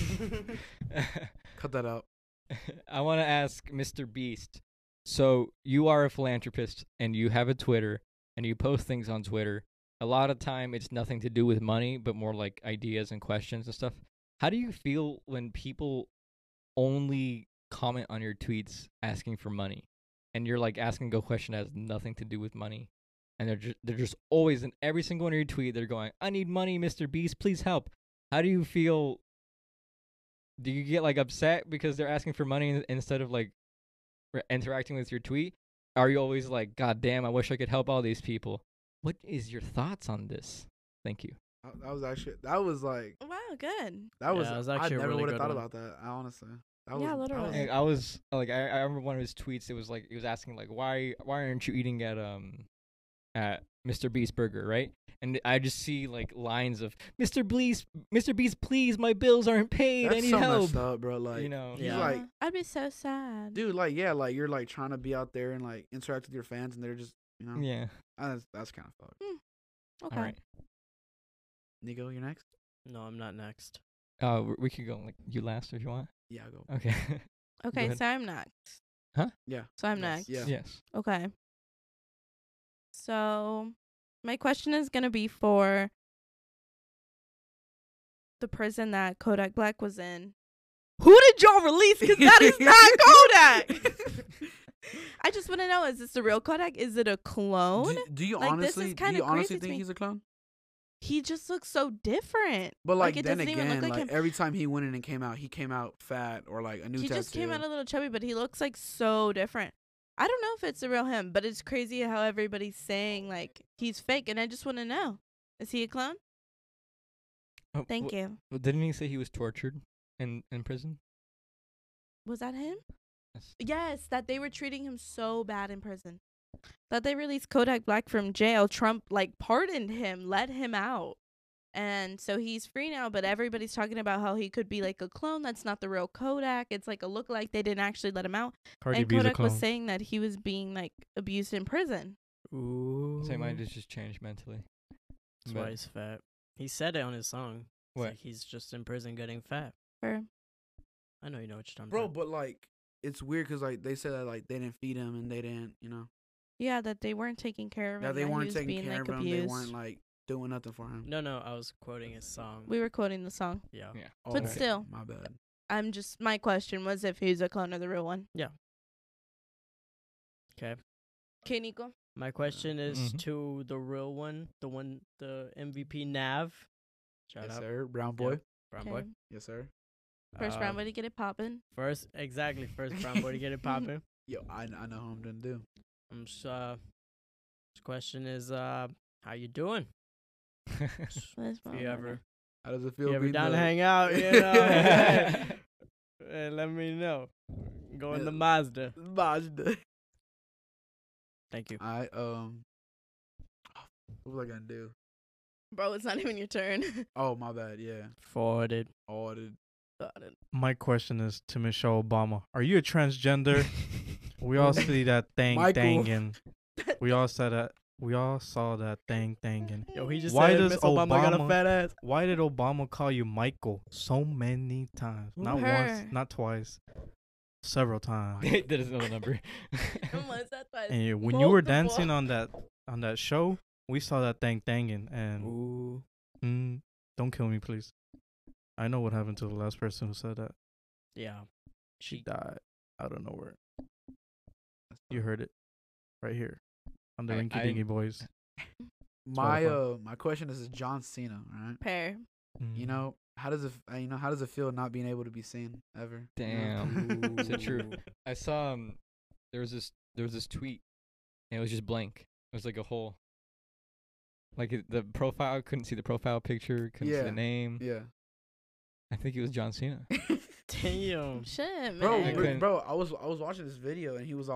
Cut that out. I want to ask Mr. Beast. So you are a philanthropist and you have a Twitter and you post things on Twitter. A lot of time it's nothing to do with money, but more like ideas and questions and stuff. How do you feel when people only comment on your tweets asking for money, and you're like asking a question that has nothing to do with money, and they're just always in every single one of your tweet they're going, "I need money, Mr. Beast, please help." How do you feel? Do you get upset because they're asking for money instead of interacting with your tweet? Are you always like, "God damn, I wish I could help all these people"? What is your thoughts on this? Thank you. That was actually that was like Wow, good. that was. Yeah, it was I actually a never really would have good thought one. about that. Honestly. Yeah, That literally. And I was I remember one of his tweets. It was he was asking why aren't you eating at Mr. Beast Burger, right? And I just see lines of Mr. Beast, please, my bills aren't paid. That's I need so help. messed up, bro. Like, You know. he's Yeah. like, I'd be so sad. dude, you're trying to be out there and interact with your fans, and they're just, Yeah. that's kind of fucked. Okay. All right. Nico, you're next. No, I'm not next. We could go you last if you want. Yeah, go. Okay. Okay, ahead. so I'm next. Yeah. So I'm Yes. next. Yeah. Yes. Okay. So my question is gonna be for the prison that Kodak Black was in. Who did y'all release? Because that is not Kodak. I just want to know: is this the real Kodak? Is it a clone? Do you Like, this is honestly? Do kinda you honestly crazy to think me. he's a clone? He just looks so different. But Like, like it then doesn't even again, look like him. every time he went in and came out, he came out fat or a new He tattoo. just came out a little chubby, but he looks so different. I don't know if it's the real him, but it's crazy how everybody's saying he's fake, and I just want to know: is he a clone? Oh, Thank you. Well, didn't he say he was tortured in prison? Was that him? Yes. Yes, that they were treating him so bad in prison. That they released Kodak Black from jail. Trump pardoned him, let him out. And so he's free now, but everybody's talking about how he could be a clone. That's not the real Kodak. It's a lookalike. They didn't actually let him out. Cardi And B's a Kodak was clone. saying that he was being abused in prison. Ooh. So he might have just changed mentally. That's But- why he's fat. He said it on his song. It's What? like he's just in prison getting fat. Or I know you know what you're talking Bro, about. but it's weird because they said that they didn't feed him and they didn't, yeah, that they weren't taking care of him. that they that he weren't was taking being, care of him. abused. They weren't doing nothing for him. No, I was quoting his song. We were quoting the song. Yeah. Yeah. Oh, But okay. still. My bad. My question was if he's a clone of the real one. Okay. Okay, Nico. My question is Mhm. to the real one, the MVP Nav. Shout Yes, out, sir. Brown boy. brown Okay. boy. Yes, sir. First brown boy to get it popping. First brown boy to get it popping. Yo, I know how I'm gonna do. This question is how you doing? That's If brown you boy. ever How does it feel? you ever being down to the- hang out, you know? Hey, let me know. Go in the Mazda. Mazda. Thank you. What was I gonna do? Bro, it's not even your turn. Oh, my bad. Yeah. Forwarded. Ordered. Got it. My question is to Michelle Obama: are you a transgender? We all see that thing Michael. thangin'. We all saw that. We all saw that thing thangin'. Yo, he just Why said does Miss Obama got a Obama- fat ass. Why did Obama call you Michael so many times? Not Her. once, not twice, several times. That is another number. What's that? And when you were Multiple. dancing on that show, we saw that thing thangin'. And Ooh. don't kill me, please. I know what happened to the last person who said that. Yeah. She died out of nowhere. You heard it right here on the I- Rinky I- Dinky Boys. My question is John Cena, right? Pair. You know, how does it feel not being able to be seen ever? You know? Damn. Is it true? I saw there was this tweet and it was just blank. It was like a hole. Like the profile, couldn't see the profile picture, couldn't see Yeah. the name. Yeah. I think it was John Cena. Damn. Shit, man. Bro, I couldn't- I was watching this video and he was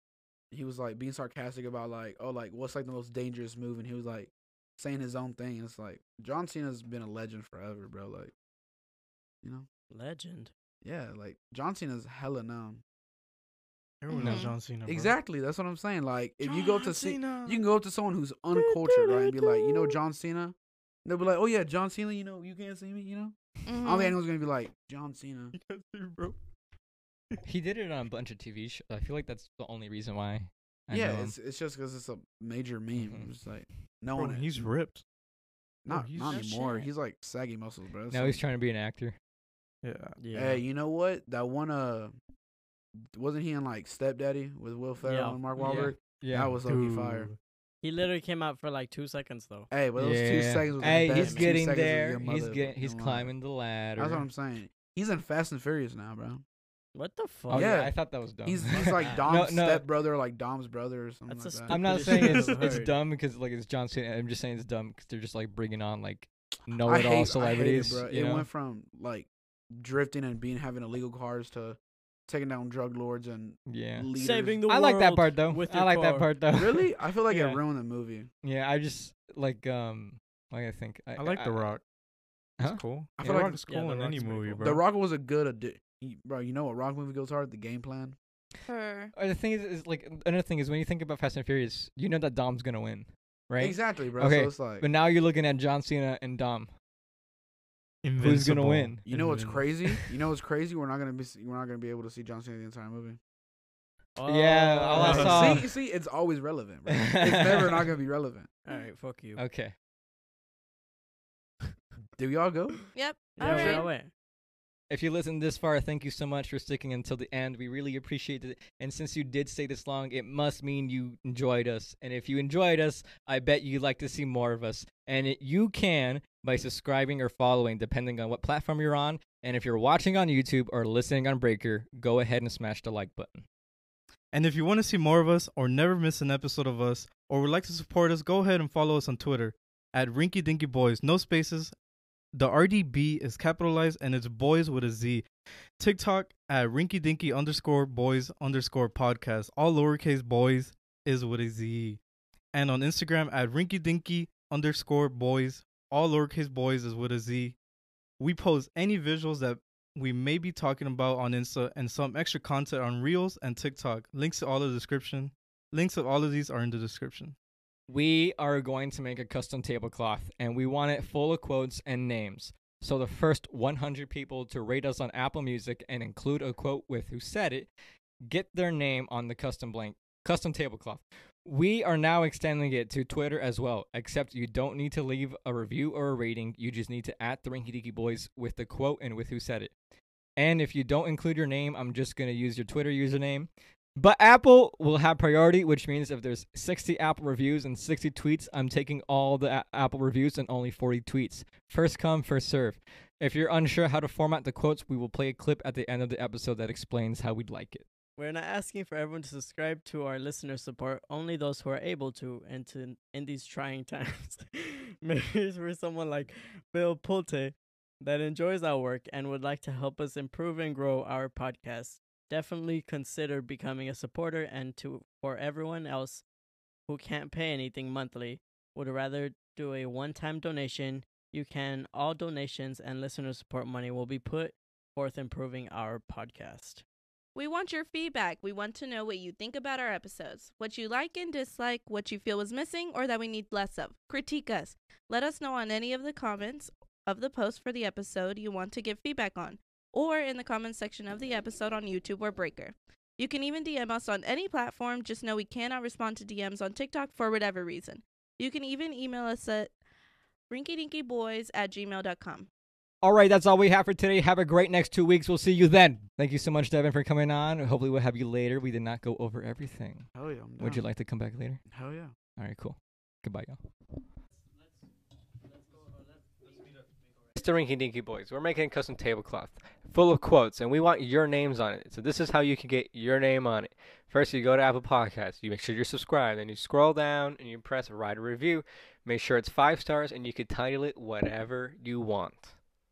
like being sarcastic about like, oh, like what's like the most dangerous move, and he was like saying his own thing. It's like John Cena's been a legend forever, bro. Like, you know, Legend. yeah, like John Cena's hella known. Everyone knows Mhm. John Cena. bro. Exactly, that's what I'm saying. Like, if you go to John see, Cena. you can go up to someone who's uncultured, right, and be like, you know, John Cena. They'll be like, oh yeah, John Cena. You know, you can't see me. You know, I don't think anyone's gonna be like John Cena. bro. He did it on a bunch of TV shows. I feel like that's the only reason why. I Yeah, know him. it's just because it's a major meme. Mhm. It's like no Bro, one. he's ripped. not he's- not Oh, anymore. shit. He's like saggy muscles, bro. Now he's trying to be an actor. Yeah. Yeah. Hey, you know what? That one wasn't he in like Stepdaddy with Will Ferrell Yeah. and Mark Yeah. Wahlberg? Yeah. That was low-key fire. Dude. He literally came out for like 2 seconds though. Hey, but those 2 seconds was the Hey, best he's 2 getting seconds of there. your He's mother he's fucking climbing life. the ladder. That's what I'm saying. He's in Fast and Furious now, bro. What the fuck? Oh yeah. Yeah. I thought that was dumb. He's like Dom's No. stepbrother, like Dom's brother or something That's a like that. I'm not stupidest saying shit it's I've ever it's heard. dumb because like it's John Cena. I'm just saying it's dumb because they're just like bringing on like I know-it-all hate celebrities. it, bro. You It know? went from like drifting and having illegal cars to taking down drug lords and Yeah. leaders. Saving the I like that world part though. with I your like that car. part though. Really? I feel like Yeah. it ruined the movie. Yeah. I just like I think I like The Rock. Huh? It's cool. I The feel like- Rock is Yeah, cool The in any Rock's pretty movie, cool. bro. The Rock was a good bro. You know what Rock movie goes hard? The game plan. Her. The thing is like another thing is when you think about Fast and Furious, you know that Dom's gonna win, right? Exactly, bro. Okay, So it's like, But now you're looking at John Cena and Dom. Who's gonna Invincible. win? you know what's Invincible. crazy? You know what's crazy? We're not gonna be able to see John Cena the entire movie. Yeah, all I Oh. saw- See, it's always relevant, bro. It's never not gonna be relevant. All right, fuck you. Okay. Do y'all go? Yep. Yeah, All we right. all went. If you listened this far, thank you so much for sticking until the end. We really appreciate it. And since you did stay this long, it must mean you enjoyed us. And if you enjoyed us, I bet you'd like to see more of us. And you can by subscribing or following, depending on what platform you're on. And if you're watching on YouTube or listening on Breaker, go ahead and smash the like button. And if you want to see more of us or never miss an episode of us or would like to support us, go ahead and follow us on Twitter at Rinky Dinky Boys. No spaces. The RDB is capitalized and it's boys with a Z. TikTok at Rinky Dinky _boys_ podcast. All lowercase boys is with a Z. And on Instagram at Rinky Dinky _boys. All lowercase boys is with a Z. We post any visuals that we may be talking about on Insta and some extra content on Reels and TikTok. Links to all of the description. Links of all of these are in the description. We are going to make a custom tablecloth, and we want it full of quotes and names. So the first 100 people to rate us on Apple Music and include a quote with who said it, get their name on the custom tablecloth. We are now extending it to Twitter as well, except you don't need to leave a review or a rating. You just need to @ the Rinky Dinky Boys with the quote and with who said it. And if you don't include your name, I'm just going to use your Twitter username. But Apple will have priority, which means if there's 60 Apple reviews and 60 tweets, I'm taking all the Apple reviews and only 40 tweets. First come, first serve. If you're unsure how to format the quotes, we will play a clip at the end of the episode that explains how we'd like it. We're not asking for everyone to subscribe to our listener support, only those who are able to, and to in these trying times. Maybe for someone like Bill Pulte that enjoys our work and would like to help us improve and grow our podcast, definitely consider becoming a supporter. And for everyone else who can't pay anything monthly, would rather do a one-time donation, you can. All donations and listener support money will be put forth improving our podcast. We want your feedback. We want to know what you think about our episodes, what you like and dislike, what you feel was missing or that we need less of. Critique us. Let us know on any of the comments of the post for the episode you want to give feedback on, or in the comments section of the episode on YouTube or Breaker. You can even DM us on any platform. Just know we cannot respond to DMs on TikTok for whatever reason. You can even email us at rinkydinkyboys@gmail.com. All right, that's all we have for today. Have a great next 2 weeks. We'll see you then. Thank you so much, Devin, for coming on. Hopefully we'll have you later. We did not go over everything. Hell yeah. Would you like to come back later? Hell yeah. All right, cool. Goodbye, y'all. Mr. Rinky Dinky Boys, we're making a custom tablecloth full of quotes, and we want your names on it. So this is how you can get your name on it. First, you go to Apple Podcasts. You make sure you're subscribed. Then you scroll down, and you press write a review. Make sure it's 5 stars, and you can title it whatever you want.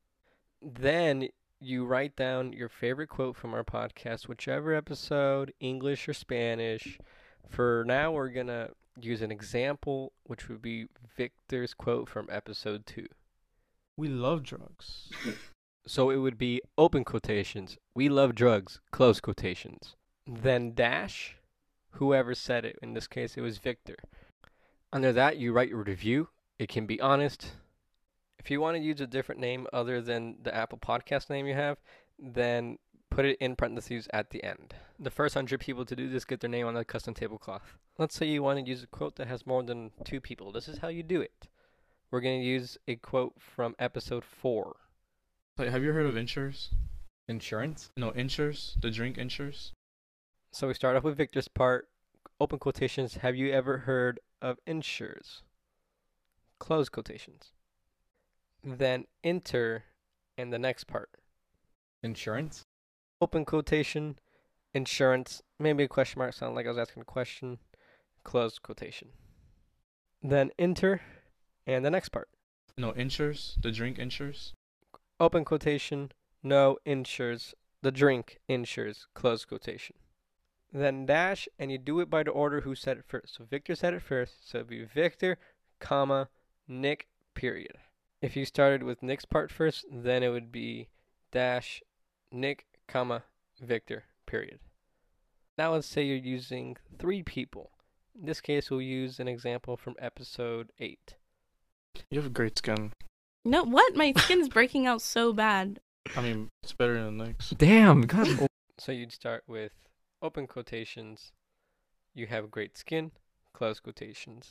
Then you write down your favorite quote from our podcast, whichever episode, English or Spanish. For now, we're going to use an example, which would be Victor's quote from episode 2. We love drugs. So it would be open quotations, we love drugs, close quotations. Then dash, whoever said it. In this case, it was Victor. Under that, you write your review. It can be honest. If you want to use a different name other than the Apple Podcast name you have, then put it in parentheses at the end. The first 100 people to do this get their name on the custom tablecloth. Let's say you want to use a quote that has more than 2 people. This is how you do it. We're going to use a quote from episode 4. Like, have you heard of Insurers? Insurance? No, Insurers. The drink Insurers. So we start off with Victor's part. Open quotations. Have you ever heard of Insurers? Close quotations. Then enter and the next part. Insurance? Open quotation. Insurance. Maybe a question mark. Sound like I was asking a question. Close quotation. Then enter and the next part. No, Insurers. The drink Insurers. Open quotation. No, insures. The drink insures. Close quotation. Then dash, and you do it by the order who said it first. So Victor said it first. So it'd be Victor, comma, Nick, period. If you started with Nick's part first, then it would be dash, Nick, comma, Victor, period. Now let's say you're using 3 people. In this case, we'll use an example from episode 8. You have great skin. No, what? My skin's breaking out so bad. I mean, it's better than Nick's. Damn, God. So you'd start with open quotations. You have great skin, close quotations.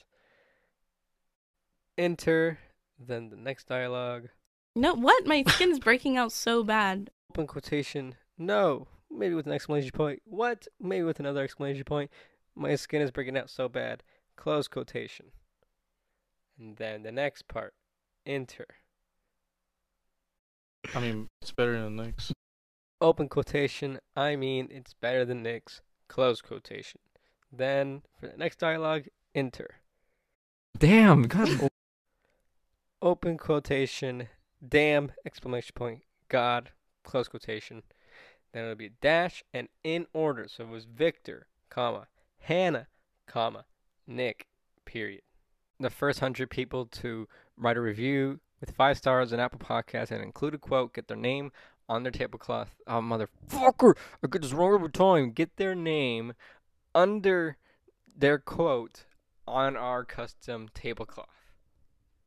Enter, then the next dialogue. No, what? My skin's breaking out so bad. Open quotation. No, maybe with an exclamation point. What? Maybe with another exclamation point. My skin is breaking out so bad. Close quotation. And then the next part. Enter. I mean, it's better than Nick's. Open quotation. I mean, it's better than Nick's. Close quotation. Then, for the next dialogue, enter. Damn, God. Open quotation. Damn, exclamation point. God, close quotation. Then it would be dash and in order. So it was Victor, comma, Hannah, comma, Nick, period. The first 100 people to write a review with 5 stars on Apple Podcasts and include a quote, get their name on their tablecloth. Oh, motherfucker! I get this wrong every time. Get their name under their quote on our custom tablecloth.